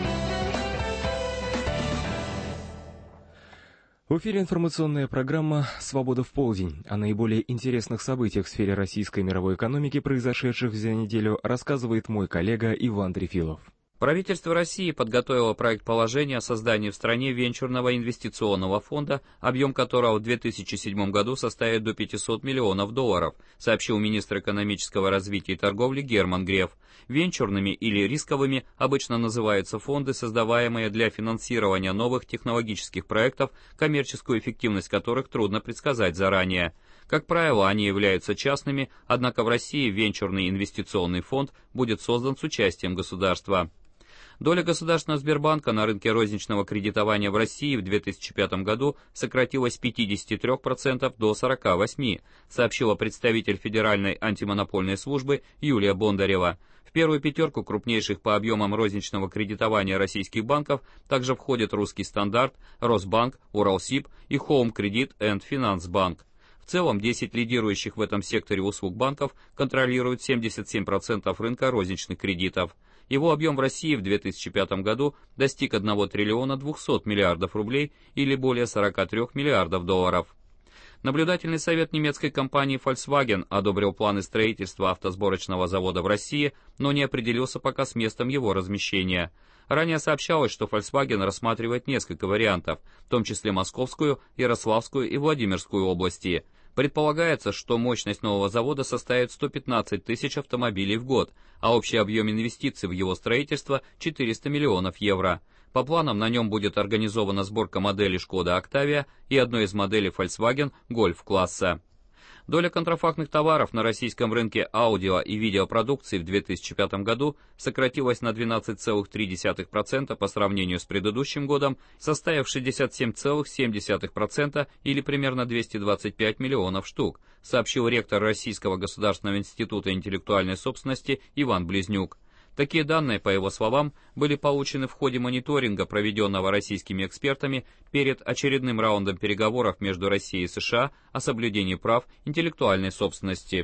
В эфире информационная программа «Свобода в полдень». О наиболее интересных событиях в сфере российской и мировой экономики, произошедших за неделю, рассказывает мой коллега Иван Трефилов. Правительство России подготовило проект положения о создании в стране венчурного инвестиционного фонда, объем которого в две тысячи седьмом году составит до пятисот миллионов долларов, сообщил министр экономического развития и торговли Герман Греф. Венчурными или рисковыми обычно называются фонды, создаваемые для финансирования новых технологических проектов, коммерческую эффективность которых трудно предсказать заранее. Как правило, они являются частными, однако в России венчурный инвестиционный фонд будет создан с участием государства. Доля государственного Сбербанка на рынке розничного кредитования в России в две тысячи пятом году сократилась с пятидесяти трёх процентов до сорока восьми процентов, сообщила представитель Федеральной антимонопольной службы Юлия Бондарева. В первую пятерку крупнейших по объемам розничного кредитования российских банков также входят Русский стандарт, Росбанк, Уралсиб и Home Credit and Finance Bank. В целом, десять лидирующих в этом секторе услуг банков контролируют семьдесят семь процентов рынка розничных кредитов. Его объем в России в две тысячи пятом году достиг одного триллиона двухсот миллиардов рублей или более сорока трёх миллиардов долларов. Наблюдательный совет немецкой компании Volkswagen одобрил планы строительства автосборочного завода в России, но не определился пока с местом его размещения. Ранее сообщалось, что Volkswagen рассматривает несколько вариантов, в том числе Московскую, Ярославскую и Владимирскую области. Предполагается, что мощность нового завода составит сто пятнадцать тысяч автомобилей в год, а общий объем инвестиций в его строительство – четыреста миллионов евро. По планам, на нем будет организована сборка моделей Шкода Октавия и одной из моделей Volkswagen Golf-класса. Доля контрафактных товаров на российском рынке аудио и видеопродукции в две тысячи пятом году сократилась на двенадцать целых три десятых процента по сравнению с предыдущим годом, составив шестьдесят семь целых семь десятых процента или примерно двести двадцать пять миллионов штук, сообщил ректор Российского государственного института интеллектуальной собственности Иван Близнюк. Такие данные, по его словам, были получены в ходе мониторинга, проведенного российскими экспертами перед очередным раундом переговоров между Россией и США о соблюдении прав интеллектуальной собственности.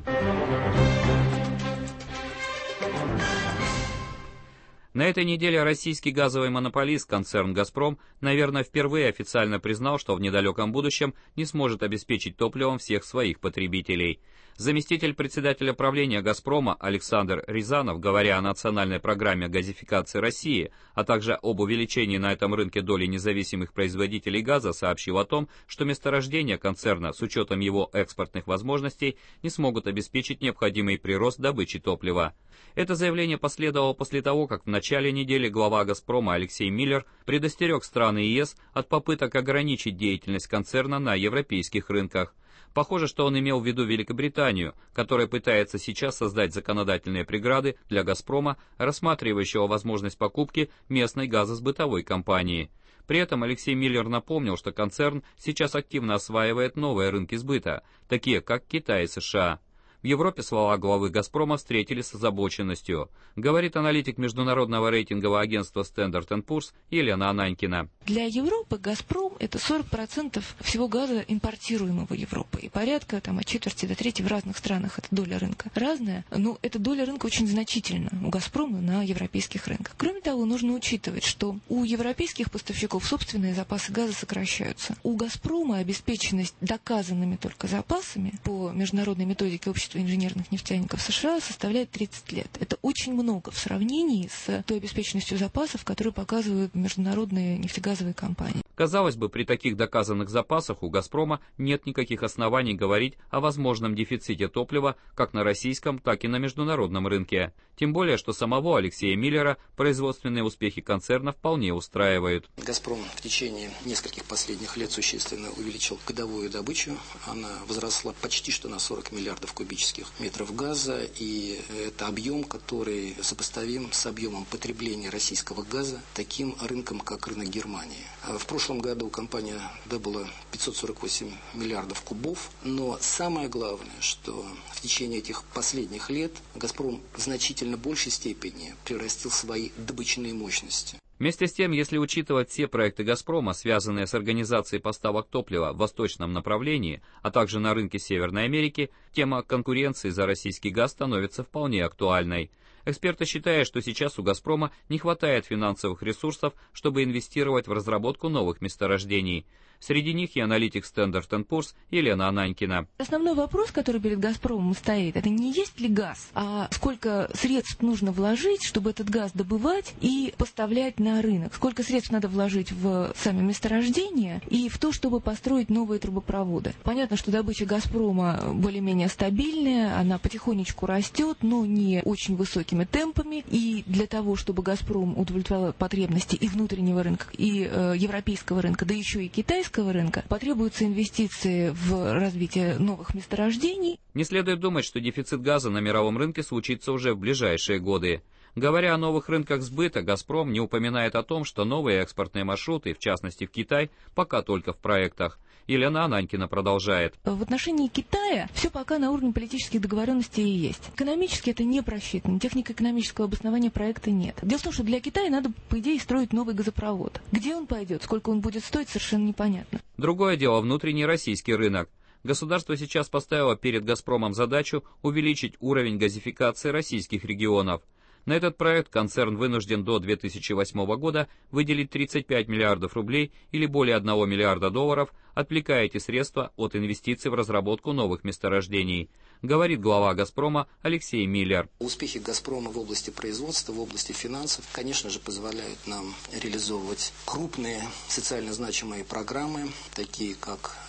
На этой неделе российский газовый монополист концерн «Газпром», наверное, впервые официально признал, что в недалеком будущем не сможет обеспечить топливом всех своих потребителей. Заместитель председателя правления «Газпрома» Александр Рязанов, говоря о национальной программе газификации России, а также об увеличении на этом рынке доли независимых производителей газа, сообщил о том, что месторождения концерна с учетом его экспортных возможностей не смогут обеспечить необходимый прирост добычи топлива. Это заявление последовало после того, как в начале недели глава «Газпрома» Алексей Миллер предостерег страны ЕС от попыток ограничить деятельность концерна на европейских рынках. Похоже, что он имел в виду Великобританию, которая пытается сейчас создать законодательные преграды для «Газпрома», рассматривающего возможность покупки местной газосбытовой компании. При этом Алексей Миллер напомнил, что концерн сейчас активно осваивает новые рынки сбыта, такие как Китай и США. В Европе слова главы «Газпрома» встретили с озабоченностью, говорит аналитик международного рейтингового агентства Standard энд Poor's Елена Ананькина. Для Европы «Газпром» — это сорок процентов всего газа, импортируемого Европой. И порядка там, от четверти до трети в разных странах эта доля рынка разная, но эта доля рынка очень значительна у «Газпрома» на европейских рынках. Кроме того, нужно учитывать, что у европейских поставщиков собственные запасы газа сокращаются. У «Газпрома» обеспеченность доказанными только запасами по международной методике общества инженерных нефтяников США составляет тридцать лет. Это очень много в сравнении с той обеспеченностью запасов, которые показывают международные нефтегазовые компании. Казалось бы, при таких доказанных запасах у «Газпрома» нет никаких оснований говорить о возможном дефиците топлива как на российском, так и на международном рынке. Тем более, что самого Алексея Миллера производственные успехи концерна вполне устраивают. «Газпром» в течение нескольких последних лет существенно увеличил годовую добычу. Она возросла почти что на сорок миллиардов кубических метров газа, и это объем, который сопоставим с объемом потребления российского газа таким рынком, как рынок Германии. В прошлом году компания добыла пятьсот сорок восемь миллиардов кубов, но самое главное, что в течение этих последних лет «Газпром» в значительно большей степени прирастил свои добычные мощности. Вместе с тем, если учитывать все проекты «Газпрома», связанные с организацией поставок топлива в восточном направлении, а также на рынке Северной Америки, тема конкуренции за российский газ становится вполне актуальной. Эксперты считают, что сейчас у «Газпрома» не хватает финансовых ресурсов, чтобы инвестировать в разработку новых месторождений. Среди них и аналитик Standard энд Poor's Елена Ананькина. Основной вопрос, который перед «Газпромом» стоит, это не есть ли газ, а сколько средств нужно вложить, чтобы этот газ добывать и поставлять на рынок. Сколько средств надо вложить в сами месторождения и в то, чтобы построить новые трубопроводы. Понятно, что добыча «Газпрома» более-менее стабильная, она потихонечку растет, но не очень высокими темпами. И для того, чтобы «Газпром» удовлетворял потребности и внутреннего рынка, и э, европейского рынка, да еще и китайского рынка, потребуются инвестиции в развитие новых месторождений. Не следует думать, что дефицит газа на мировом рынке случится уже в ближайшие годы. Говоря о новых рынках сбыта, «Газпром» не упоминает о том, что новые экспортные маршруты, в частности в Китай, пока только в проектах. Елена Ананькина продолжает. В отношении Китая все пока на уровне политических договоренностей и есть. Экономически это не просчитано, технико-экономического обоснования проекта нет. Дело в том, что для Китая надо, по идее, строить новый газопровод. Где он пойдет, сколько он будет стоить, совершенно непонятно. Другое дело внутренний российский рынок. Государство сейчас поставило перед «Газпромом» задачу увеличить уровень газификации российских регионов. На этот проект концерн вынужден до две тысячи восьмого года выделить тридцать пять миллиардов рублей или более одного миллиарда долларов, отвлекая эти средства от инвестиций в разработку новых месторождений, говорит глава «Газпрома» Алексей Миллер. Успехи «Газпрома» в области производства, в области финансов, конечно же, позволяют нам реализовывать крупные социально значимые программы, такие как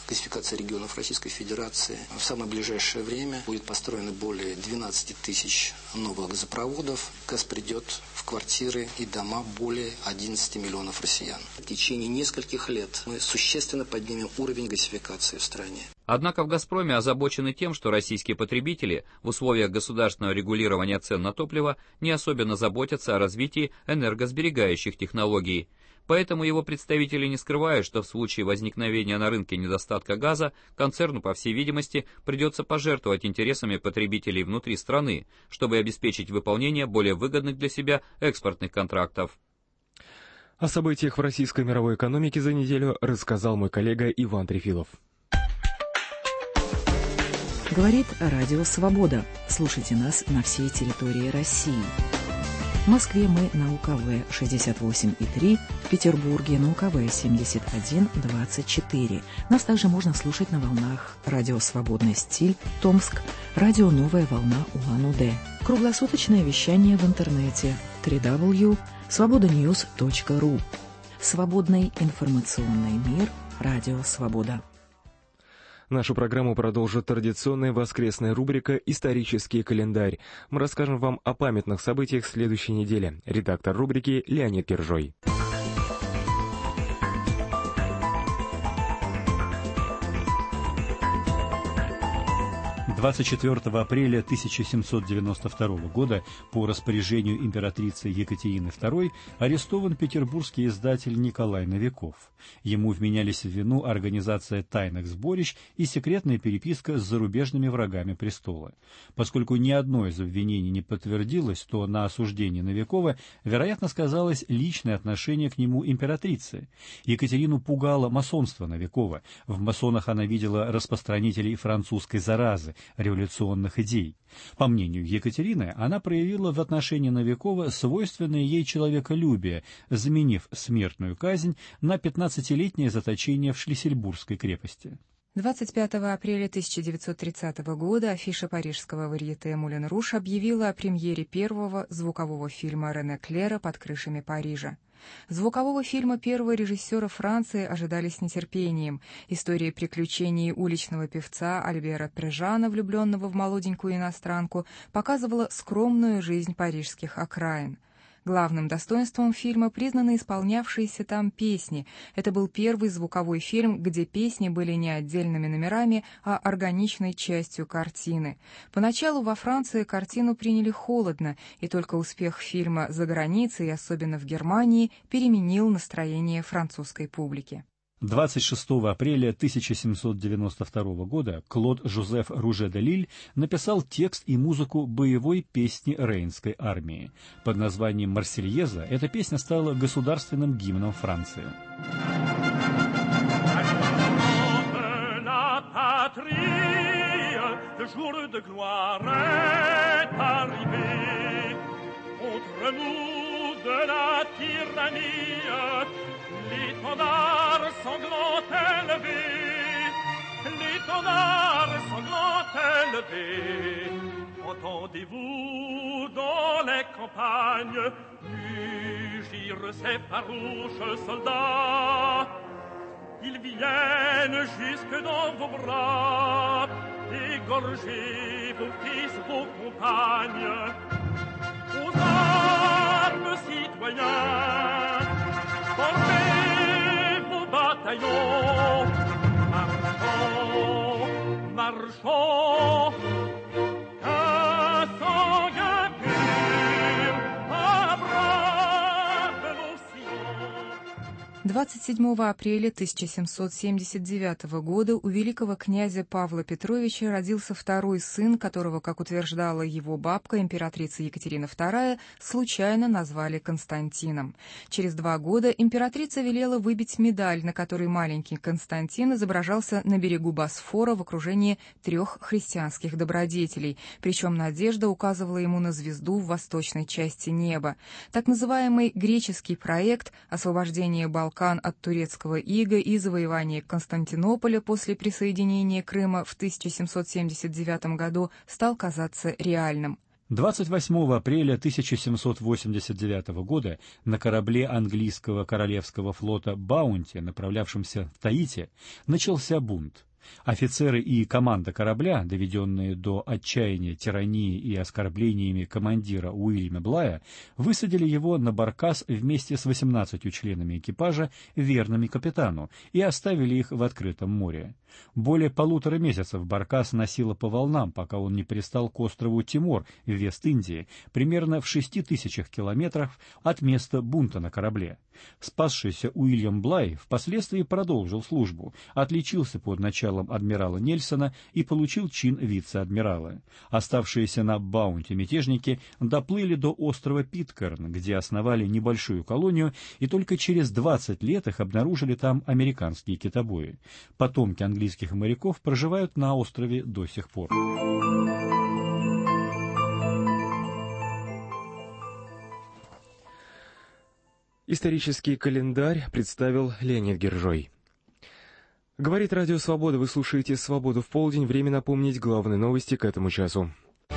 газификации регионов Российской Федерации. В самое ближайшее время будет построено более двенадцати тысяч новых газопроводов. Газ придет в квартиры и дома более одиннадцати миллионов россиян. В течение нескольких лет мы существенно поднимем уровень газификации в стране. Однако в «Газпроме» озабочены тем, что российские потребители в условиях государственного регулирования цен на топливо не особенно заботятся о развитии энергосберегающих технологий. Поэтому его представители не скрывают, что в случае возникновения на рынке недостатка газа концерну, по всей видимости, придется пожертвовать интересами потребителей внутри страны, чтобы обеспечить выполнение более выгодных для себя экспортных контрактов. О событиях в российской мировой экономике за неделю рассказал мой коллега Иван Трефилов. Говорит Радио Свобода. Слушайте нас на всей территории России. В Москве мы на У Ка Вэ шестьдесят восемь и три, в Петербурге на У Ка Вэ семьдесят один двадцать четыре. Нас также можно слушать на волнах Радио Свободный стиль, Томск, Радио Новая волна Улан-Удэ. Круглосуточное вещание в интернете дабл ю дабл ю дабл ю точка свобода ньюс точка ру. Свободный информационный мир. Радио Свобода. Нашу программу продолжит традиционная воскресная рубрика «Исторический календарь». Мы расскажем вам о памятных событиях следующей недели. Редактор рубрики Леонид Киржой. двадцать четвёртого апреля тысяча семьсот девяносто второго года по распоряжению императрицы Екатерины второй арестован петербургский издатель Николай Новиков. Ему вменялись в вину организация тайных сборищ и секретная переписка с зарубежными врагами престола. Поскольку ни одно из обвинений не подтвердилось, то на осуждение Новикова, вероятно, сказалось личное отношение к нему императрицы. Екатерину пугало масонство Новикова. В масонах она видела распространителей французской заразы, революционных идей. По мнению Екатерины, она проявила в отношении Новикова свойственное ей человеколюбие, заменив смертную казнь на пятнадцатилетнее заточение в Шлиссельбургской крепости. двадцать пятого апреля тысяча девятьсот тридцатого года афиша парижского варьете «Мулен Руж» объявила о премьере первого звукового фильма Рене Клера «Под крышами Парижа». Звукового фильма первого режиссера Франции ожидали с нетерпением. История приключений уличного певца Альбера Прежана, влюбленного в молоденькую иностранку, показывала скромную жизнь парижских окраин. Главным достоинством фильма признаны исполнявшиеся там песни. Это был первый звуковой фильм, где песни были не отдельными номерами, а органичной частью картины. Поначалу во Франции картину приняли холодно, и только успех фильма за границей, особенно в Германии, переменил настроение французской публики. двадцать шестого апреля тысяча семьсот девяносто второго года Клод Жозеф Руже де Лиль написал текст и музыку боевой песни Рейнской армии. Под названием «Марсельеза» эта песня стала государственным гимном Франции. L'étendard sanglant élevé, l'étendard sanglant élevé, entendez-vous dans les campagnes mugir ces farouches soldats? Ils viennent jusque dans vos bras, égorger vos fils, vos compagnes. Aux armes, citoyens, formez vos bataillons, marchons, marchons, qu'un sanguin pur abreuve nos sillons. двадцать седьмого апреля тысяча семьсот семьдесят девятого года у великого князя Павла Петровича родился второй сын, которого, как утверждала его бабка, императрица Екатерина вторая, случайно назвали Константином. Через два года императрица велела выбить медаль, на которой маленький Константин изображался на берегу Босфора в окружении трех христианских добродетелей, причем надежда указывала ему на звезду в восточной части неба. Так называемый греческий проект освобождения Балкан от турецкого ига и завоевание Константинополя после присоединения Крыма в тысяча семьсот семьдесят девятом году стал казаться реальным. двадцать восьмого апреля тысяча семьсот восемьдесят девятого года на корабле английского королевского флота «Баунти», направлявшемся в Таити, начался бунт. Офицеры и команда корабля, доведенные до отчаяния тирании и оскорблениями командира Уильяма Блая, высадили его на баркас вместе с восемнадцатью членами экипажа, верными капитану, и оставили их в открытом море. Более полутора месяцев баркас носило по волнам, пока он не пристал к острову Тимор в Вест-Индии, примерно в шести тысячах километров от места бунта на корабле. Спасшийся Уильям Блай впоследствии продолжил службу, отличился под началом адмирала Нельсона и получил чин вице-адмирала. Оставшиеся на Баунти мятежники доплыли до острова Питкэрн, где основали небольшую колонию, и только через двадцать лет их обнаружили там американские китобои. Потомки английских моряков проживают на острове до сих пор. Исторический календарь представил Леонид Гержой. Говорит Радио Свобода, вы слушаете «Свободу в полдень». Время напомнить главные новости к этому часу.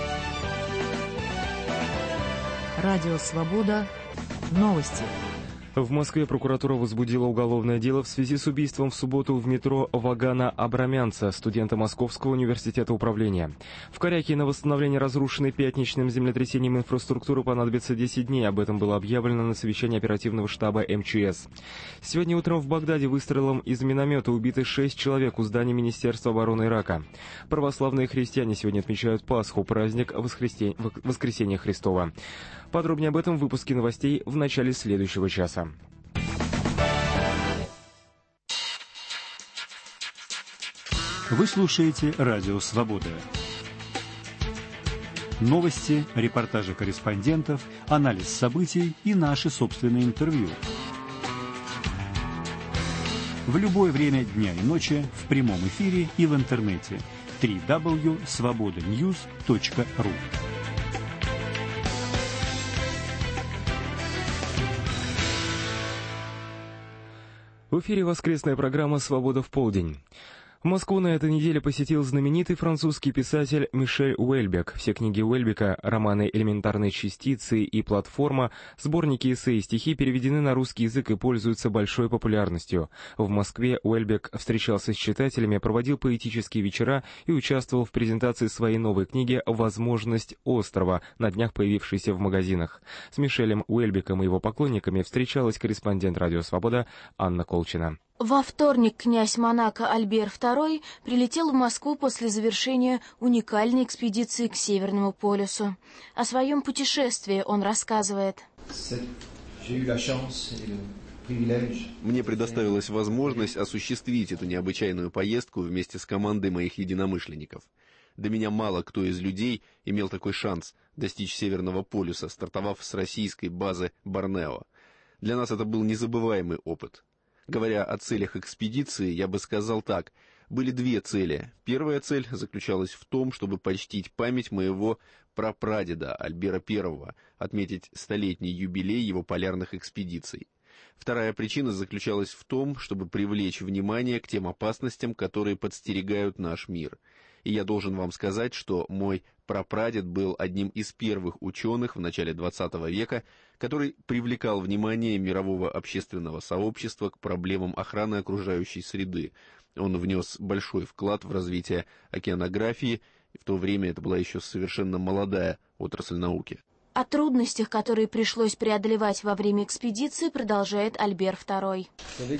Радио Свобода. Новости. В Москве прокуратура возбудила уголовное дело в связи с убийством в субботу в метро Вагана Абрамянца, студента Московского университета управления. В Коряке на восстановление разрушенной пятничным землетрясением инфраструктуры понадобится десять дней. Об этом было объявлено на совещании оперативного штаба эм че эс. Сегодня утром в Багдаде выстрелом из миномета убиты шесть человек у здания Министерства обороны Ирака. Православные христиане сегодня отмечают Пасху, праздник Воскресения, Воскресения Христова. Подробнее об этом в выпуске новостей в начале следующего часа. Вы слушаете Радио Свобода. Новости, репортажи корреспондентов, анализ событий и наши собственные интервью. В любое время дня и ночи, в прямом эфире и в интернете. дабл ю дабл ю дабл ю точка свобода ньюс точка ру. В эфире воскресная программа «Свобода в полдень». Москву на этой неделе посетил знаменитый французский писатель Мишель Уэльбек. Все книги Уэльбека, романы «Элементарные частицы» и «Платформа», сборники эссе и стихи переведены на русский язык и пользуются большой популярностью. В Москве Уэльбек встречался с читателями, проводил поэтические вечера и участвовал в презентации своей новой книги «Возможность острова», на днях появившейся в магазинах. С Мишелем Уэльбеком и его поклонниками встречалась корреспондент «Радио Свобода» Анна Колчина. Во вторник князь Монако Альбер второй прилетел в Москву после завершения уникальной экспедиции к Северному полюсу. О своем путешествии он рассказывает. Мне предоставилась возможность осуществить эту необычайную поездку вместе с командой моих единомышленников. До меня мало кто из людей имел такой шанс достичь Северного полюса, стартовав с российской базы Борнео. Для нас это был незабываемый опыт. Говоря о целях экспедиции, я бы сказал так. Были две цели. Первая цель заключалась в том, чтобы почтить память моего прапрадеда Альбера Первого, отметить столетний юбилей его полярных экспедиций. Вторая причина заключалась в том, чтобы привлечь внимание к тем опасностям, которые подстерегают наш мир. И я должен вам сказать, что мой прапрадед был одним из первых ученых в начале двадцатого века, который привлекал внимание мирового общественного сообщества к проблемам охраны окружающей среды. Он внес большой вклад в развитие океанографии, и в то время это была еще совершенно молодая отрасль науки. О трудностях, которые пришлось преодолевать во время экспедиции, продолжает Альбер второй.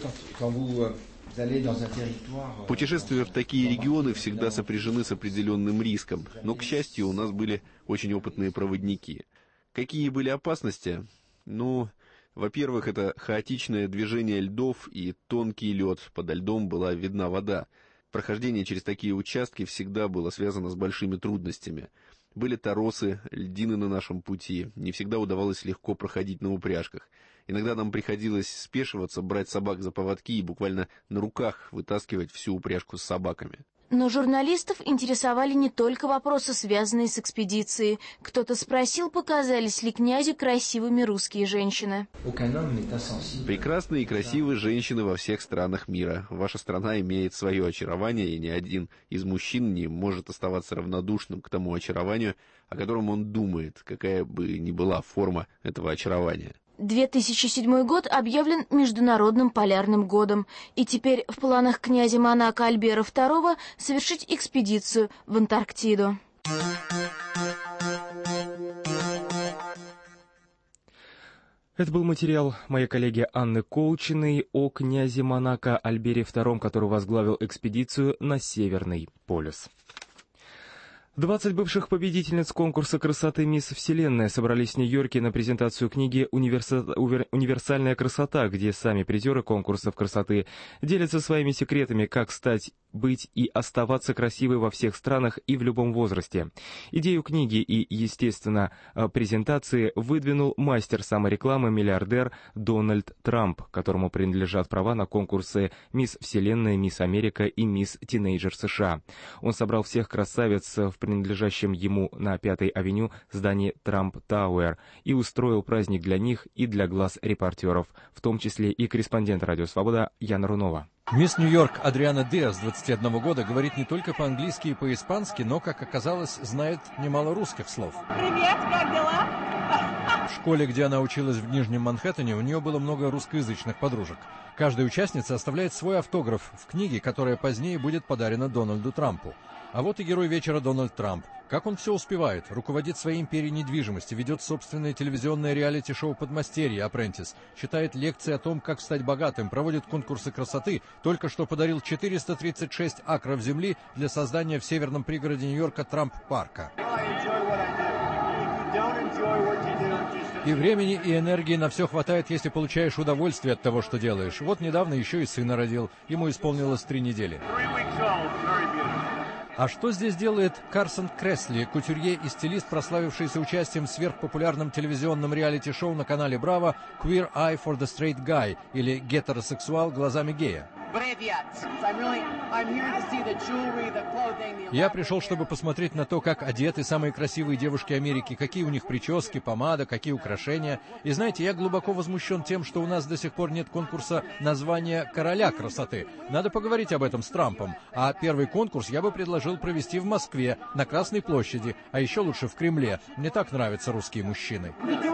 Путешествия в такие регионы всегда сопряжены с определенным риском, но, к счастью, у нас были очень опытные проводники. Какие были опасности? Ну, во-первых, это хаотичное движение льдов и тонкий лед, подо льдом была видна вода. Прохождение через такие участки всегда было связано с большими трудностями. Были торосы, льдины на нашем пути, не всегда удавалось легко проходить на упряжках. Иногда нам приходилось спешиваться, брать собак за поводки и буквально на руках вытаскивать всю упряжку с собаками. Но журналистов интересовали не только вопросы, связанные с экспедицией. Кто-то спросил, показались ли князю красивыми русские женщины. Прекрасные и красивые женщины во всех странах мира. Ваша страна имеет свое очарование, и ни один из мужчин не может оставаться равнодушным к тому очарованию, о котором он думает, какая бы ни была форма этого очарования. две тысячи седьмой год объявлен Международным полярным годом, и теперь в планах князя Монако Альбера второго совершить экспедицию в Антарктиду. Это был материал моей коллеги Анны Колчиной о князе Монако Альбере втором, который возглавил экспедицию на Северный полюс. двадцать бывших победительниц конкурса красоты «Мисс Вселенная» собрались в Нью-Йорке на презентацию книги «Универса... «Универсальная красота», где сами призеры конкурсов красоты делятся своими секретами, как стать, быть и оставаться красивой во всех странах и в любом возрасте. Идею книги и, естественно, презентации выдвинул мастер саморекламы, миллиардер Дональд Трамп, которому принадлежат права на конкурсы «Мисс Вселенная», «Мисс Америка» и «Мисс Тинейджер США». Он собрал всех красавиц в принадлежащем ему на Пятой авеню здании Трамп Тауэр и устроил праздник для них и для глаз репортеров, в том числе и корреспондент «Радио Свобода» Яна Рунова. Мисс Нью-Йорк Адриана Диас, двадцати одного года, говорит не только по-английски и по-испански, но, как оказалось, знает немало русских слов. Привет, как дела? В школе, где она училась в Нижнем Манхэттене, у нее было много русскоязычных подружек. Каждая участница оставляет свой автограф в книге, которая позднее будет подарена Дональду Трампу. А вот и герой вечера Дональд Трамп. Как он все успевает, руководит своей империей недвижимости, ведет собственное телевизионное реалити-шоу «Подмастерье» «Апрентис», читает лекции о том, как стать богатым, проводит конкурсы красоты, только что подарил четыреста тридцать шесть акров земли для создания в северном пригороде Нью-Йорка Трамп-парка. И времени, и энергии на все хватает, если получаешь удовольствие от того, что делаешь. Вот недавно еще и сына родил, ему исполнилось три недели. А что здесь делает Карсон Кресли, кутюрье и стилист, прославившийся участием в сверхпопулярном телевизионном реалити-шоу на канале Браво «Queer Eye for the Straight Guy» или «Гетеросексуал глазами гея»? Я пришел, чтобы посмотреть на то, как одеты самые красивые девушки Америки, какие у них прически, помада, какие украшения. И знаете, я глубоко возмущен тем, что у нас до сих пор нет конкурса названия «Короля красоты». Надо поговорить об этом с Трампом. А первый конкурс я бы предложил провести в Москве, на Красной площади, а еще лучше в Кремле. Мне так нравятся русские мужчины.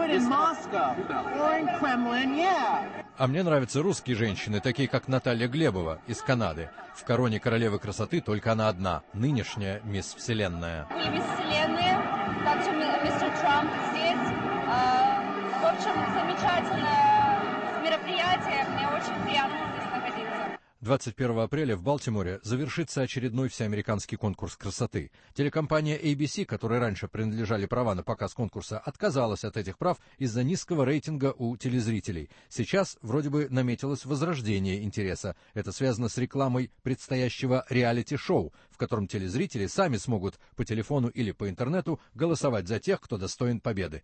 А мне нравятся русские женщины, такие как Наталья Глебова из Канады. В короне королевы красоты только она одна, нынешняя мисс Вселенная. Мисс Вселенная, также мистер Трамп здесь. В общем, замечательное мероприятие, мне очень приятно здесь находиться. двадцать первого апреля в Балтиморе завершится очередной всеамериканский конкурс красоты. Телекомпания эй би си, которой раньше принадлежали права на показ конкурса, отказалась от этих прав из-за низкого рейтинга у телезрителей. Сейчас вроде бы наметилось возрождение интереса. Это связано с рекламой предстоящего реалити-шоу, в котором телезрители сами смогут по телефону или по интернету голосовать за тех, кто достоин победы.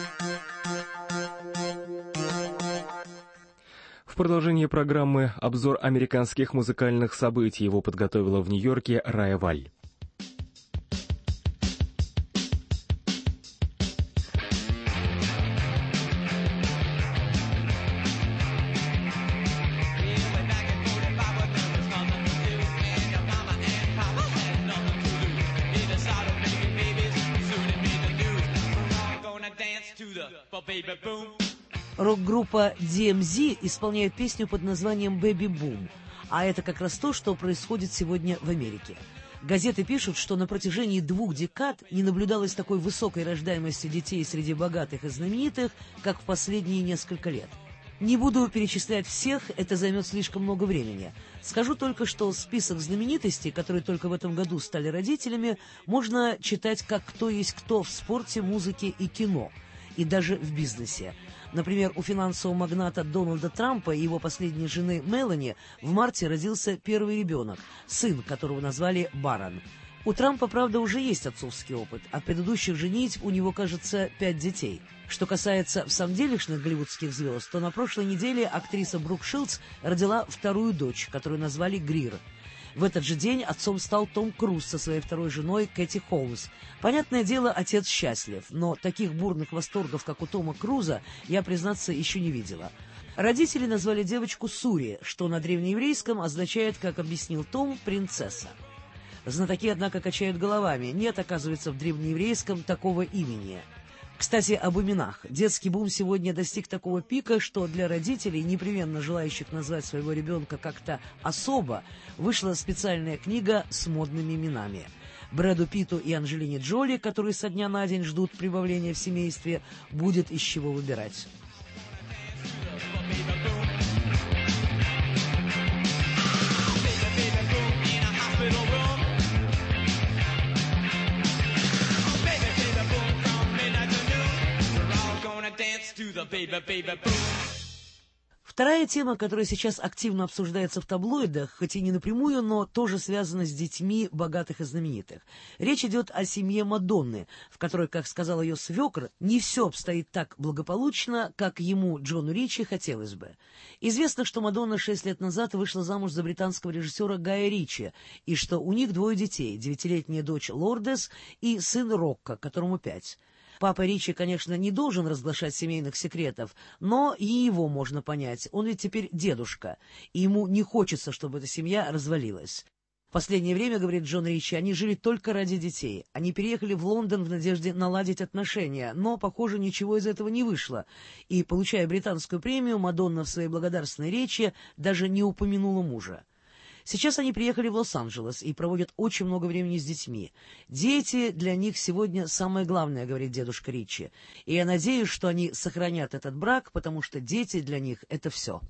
В продолжении программы обзор американских музыкальных событий. Его подготовила в Нью-Йорке Рая Валь. Рок-группа ди эм зи исполняет песню под названием «Baby Boom», а это как раз то, что происходит сегодня в Америке. Газеты пишут, что на протяжении двух декад не наблюдалось такой высокой рождаемости детей среди богатых и знаменитых, как в последние несколько лет. Не буду перечислять всех, это займет слишком много времени. Скажу только, что список знаменитостей, которые только в этом году стали родителями, можно читать как кто есть кто в спорте, музыке и кино, и даже в бизнесе. Например, у финансового магната Дональда Трампа и его последней жены Мелани в марте родился первый ребенок, сын, которого назвали Барон. У Трампа, правда, уже есть отцовский опыт. От предыдущих женитьб у него, кажется, пять детей. Что касается всамделишных голливудских звезд, то на прошлой неделе актриса Брук Шилдс родила вторую дочь, которую назвали Грир. В этот же день отцом стал Том Круз со своей второй женой Кэти Холмс. Понятное дело, отец счастлив, но таких бурных восторгов, как у Тома Круза, я, признаться, еще не видела. Родители назвали девочку Сури, что на древнееврейском означает, как объяснил Том, принцесса. Знатоки, однако, качают головами. Нет, оказывается, в древнееврейском такого имени. Кстати, об именах. Детский бум сегодня достиг такого пика, что для родителей, непременно желающих назвать своего ребенка как-то особо, вышла специальная книга с модными именами. Брэду Питту и Анджелине Джоли, которые со дня на день ждут прибавления в семействе, будет из чего выбирать. Вторая тема, которая сейчас активно обсуждается в таблоидах, хоть и не напрямую, но тоже связана с детьми богатых и знаменитых. Речь идет о семье Мадонны, в которой, как сказал ее свекр, не все обстоит так благополучно, как ему, Джону Ричи, хотелось бы. Известно, что Мадонна шесть лет назад вышла замуж за британского режиссера Гая Ричи, и что у них двое детей, девятилетняя дочь Лордес и сын Рокко, которому пять. Папа Ричи, конечно, не должен разглашать семейных секретов, но и его можно понять, он ведь теперь дедушка, и ему не хочется, чтобы эта семья развалилась. В последнее время, говорит Джон Ричи, они жили только ради детей. Они переехали в Лондон в надежде наладить отношения, но, похоже, ничего из этого не вышло. И, получая британскую премию, Мадонна в своей благодарственной речи даже не упомянула мужа. Сейчас они приехали в Лос-Анджелес и проводят очень много времени с детьми. Дети для них сегодня самое главное, говорит дедушка Ричи. И я надеюсь, что они сохранят этот брак, потому что дети для них — это все.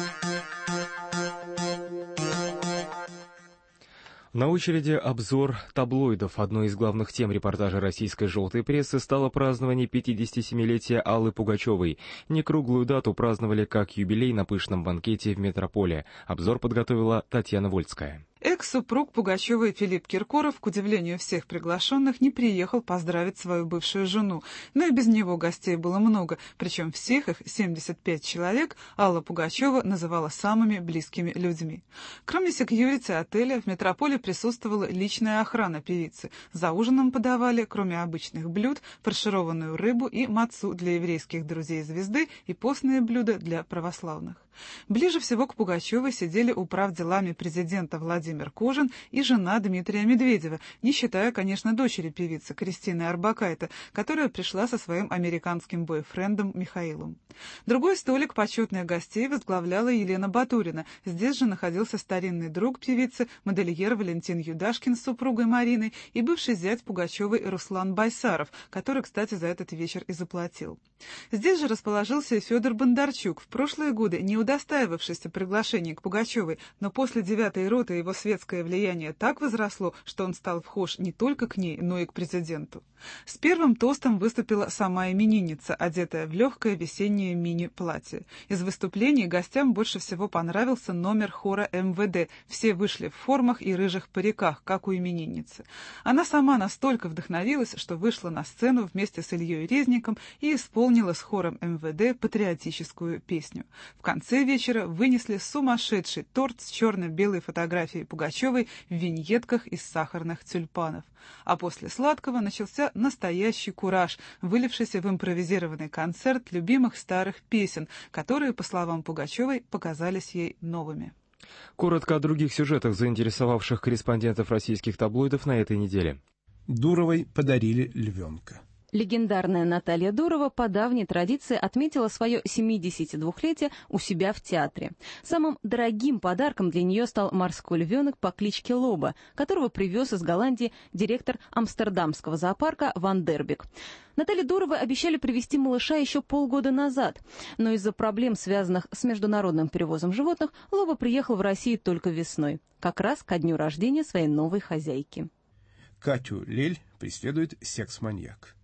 На очереди обзор таблоидов. Одной из главных тем репортажа российской желтой прессы стало празднование пятидесятисемилетия Аллы Пугачевой. Некруглую дату праздновали как юбилей на пышном банкете в Метрополе. Обзор подготовила Татьяна Вольская. Экс-супруг Пугачевой Филипп Киркоров, к удивлению всех приглашенных, не приехал поздравить свою бывшую жену. Но и без него гостей было много, причем всех их, семьдесят пять человек, Алла Пугачева называла самыми близкими людьми. Кроме секьюрити отеля, в Метрополе присутствовала личная охрана певицы. За ужином подавали, кроме обычных блюд, фаршированную рыбу и мацу для еврейских друзей звезды и постные блюда для православных. Ближе всего к Пугачевой сидели управ делами президента Владимир Кожин и жена Дмитрия Медведева, не считая, конечно, дочери певицы Кристины Орбакайте, которая пришла со своим американским бойфрендом Михаилом. Другой столик почетных гостей возглавляла Елена Батурина. Здесь же находился старинный друг певицы, модельер Валентин Юдашкин с супругой Мариной и бывший зять Пугачевой Руслан Байсаров, который, кстати, за этот вечер и заплатил. Здесь же расположился и Федор Бондарчук, в прошлые годы не удостаивавшийся приглашения к Пугачевой, но после девятой роты его светское влияние так возросло, что он стал вхож не только к ней, но и к президенту. С первым тостом выступила сама именинница, одетая в легкое весеннее мини-платье. Из выступлений гостям больше всего понравился номер хора эм вэ дэ. Все вышли в формах и рыжих париках, как у именинницы. Она сама настолько вдохновилась, что вышла на сцену вместе с Ильей Резником и исполнила с хором эм вэ дэ патриотическую песню. В конце вечера вынесли сумасшедший торт с черно-белой фотографией Пугачевой в виньетках из сахарных тюльпанов. А после сладкого начался настоящий кураж, вылившийся в импровизированный концерт любимых старых песен, которые, по словам Пугачевой, показались ей новыми. Коротко о других сюжетах, заинтересовавших корреспондентов российских таблоидов на этой неделе. Дуровой подарили львенка. Легендарная Наталья Дурова по давней традиции отметила свое семидесятидвухлетие у себя в театре. Самым дорогим подарком для нее стал морской львенок по кличке Лоба, которого привез из Голландии директор амстердамского зоопарка Ван Дербек. Наталье Дуровой обещали привезти малыша еще полгода назад, но из-за проблем, связанных с международным перевозом животных, Лоба приехал в Россию только весной, как раз ко дню рождения своей новой хозяйки. Катю Лель преследует секс-маньяк.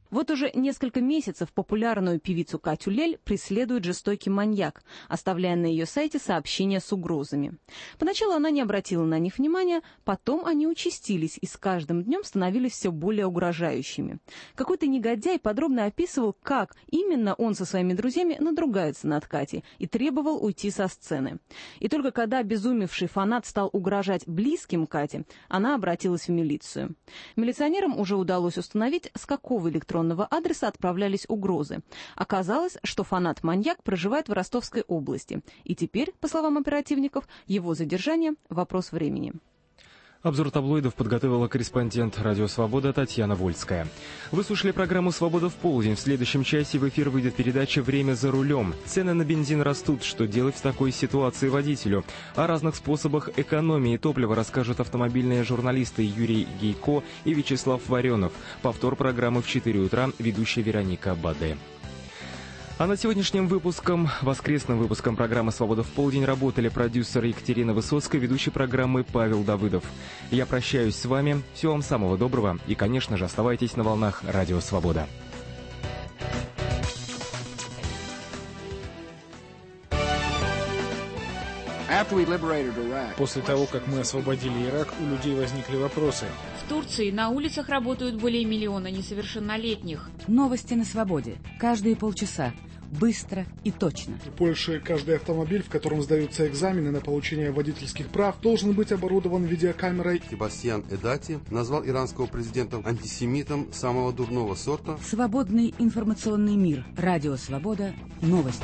Вот уже несколько месяцев популярную певицу Катю Лель преследует жестокий маньяк, оставляя на ее сайте сообщения с угрозами. Поначалу она не обратила на них внимания, потом они участились и с каждым днем становились все более угрожающими. Какой-то негодяй подробно описывал, как именно он со своими друзьями надругается над Катей и требовал уйти со сцены. И только когда обезумевший фанат стал угрожать близким Кате, она обратилась в милицию. Милиционерам уже удалось установить, с какого электронного адреса отправлялись угрозы. Оказалось, что фанат-маньяк проживает в Ростовской области. И теперь, по словам оперативников, его задержание – вопрос времени. Обзор таблоидов подготовила корреспондент «Радио Свобода» Татьяна Вольская. Вы слушали программу «Свобода в полдень». В следующем часе в эфир выйдет передача «Время за рулем». Цены на бензин растут. Что делать в такой ситуации водителю? О разных способах экономии топлива расскажут автомобильные журналисты Юрий Гейко и Вячеслав Варенов. Повтор программы в четыре утра. Ведущая Вероника Баде. А над сегодняшним выпуском, воскресным выпуском программы «Свобода в полдень» работали продюсер Екатерина Высоцкая, ведущий программы Павел Давыдов. Я прощаюсь с вами. Всего вам самого доброго и, конечно же, оставайтесь на волнах Радио Свобода. После того, как мы освободили Ирак, у людей возникли вопросы. В Турции на улицах работают более миллиона несовершеннолетних. Новости на свободе. Каждые полчаса. Быстро и точно. В Польше каждый автомобиль, в котором сдаются экзамены на получение водительских прав, должен быть оборудован видеокамерой. Себастьян Эдати назвал иранского президента антисемитом самого дурного сорта. Свободный информационный мир. Радио Свобода. Новости.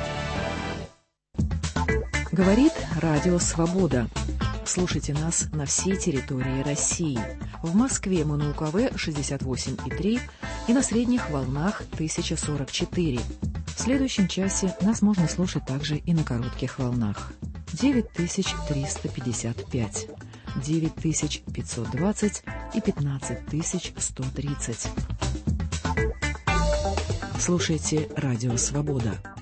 Говорит Радио Свобода. Слушайте нас на всей территории России. В Москве мы на УКВ шестьдесят восемь и три и на средних волнах тысяча сорок четыре. В следующем часе нас можно слушать также и на коротких волнах. девять тысяч триста пятьдесят пять, девять тысяч пятьсот двадцать и пятнадцать тысяч сто тридцать. Слушайте Радио Свобода.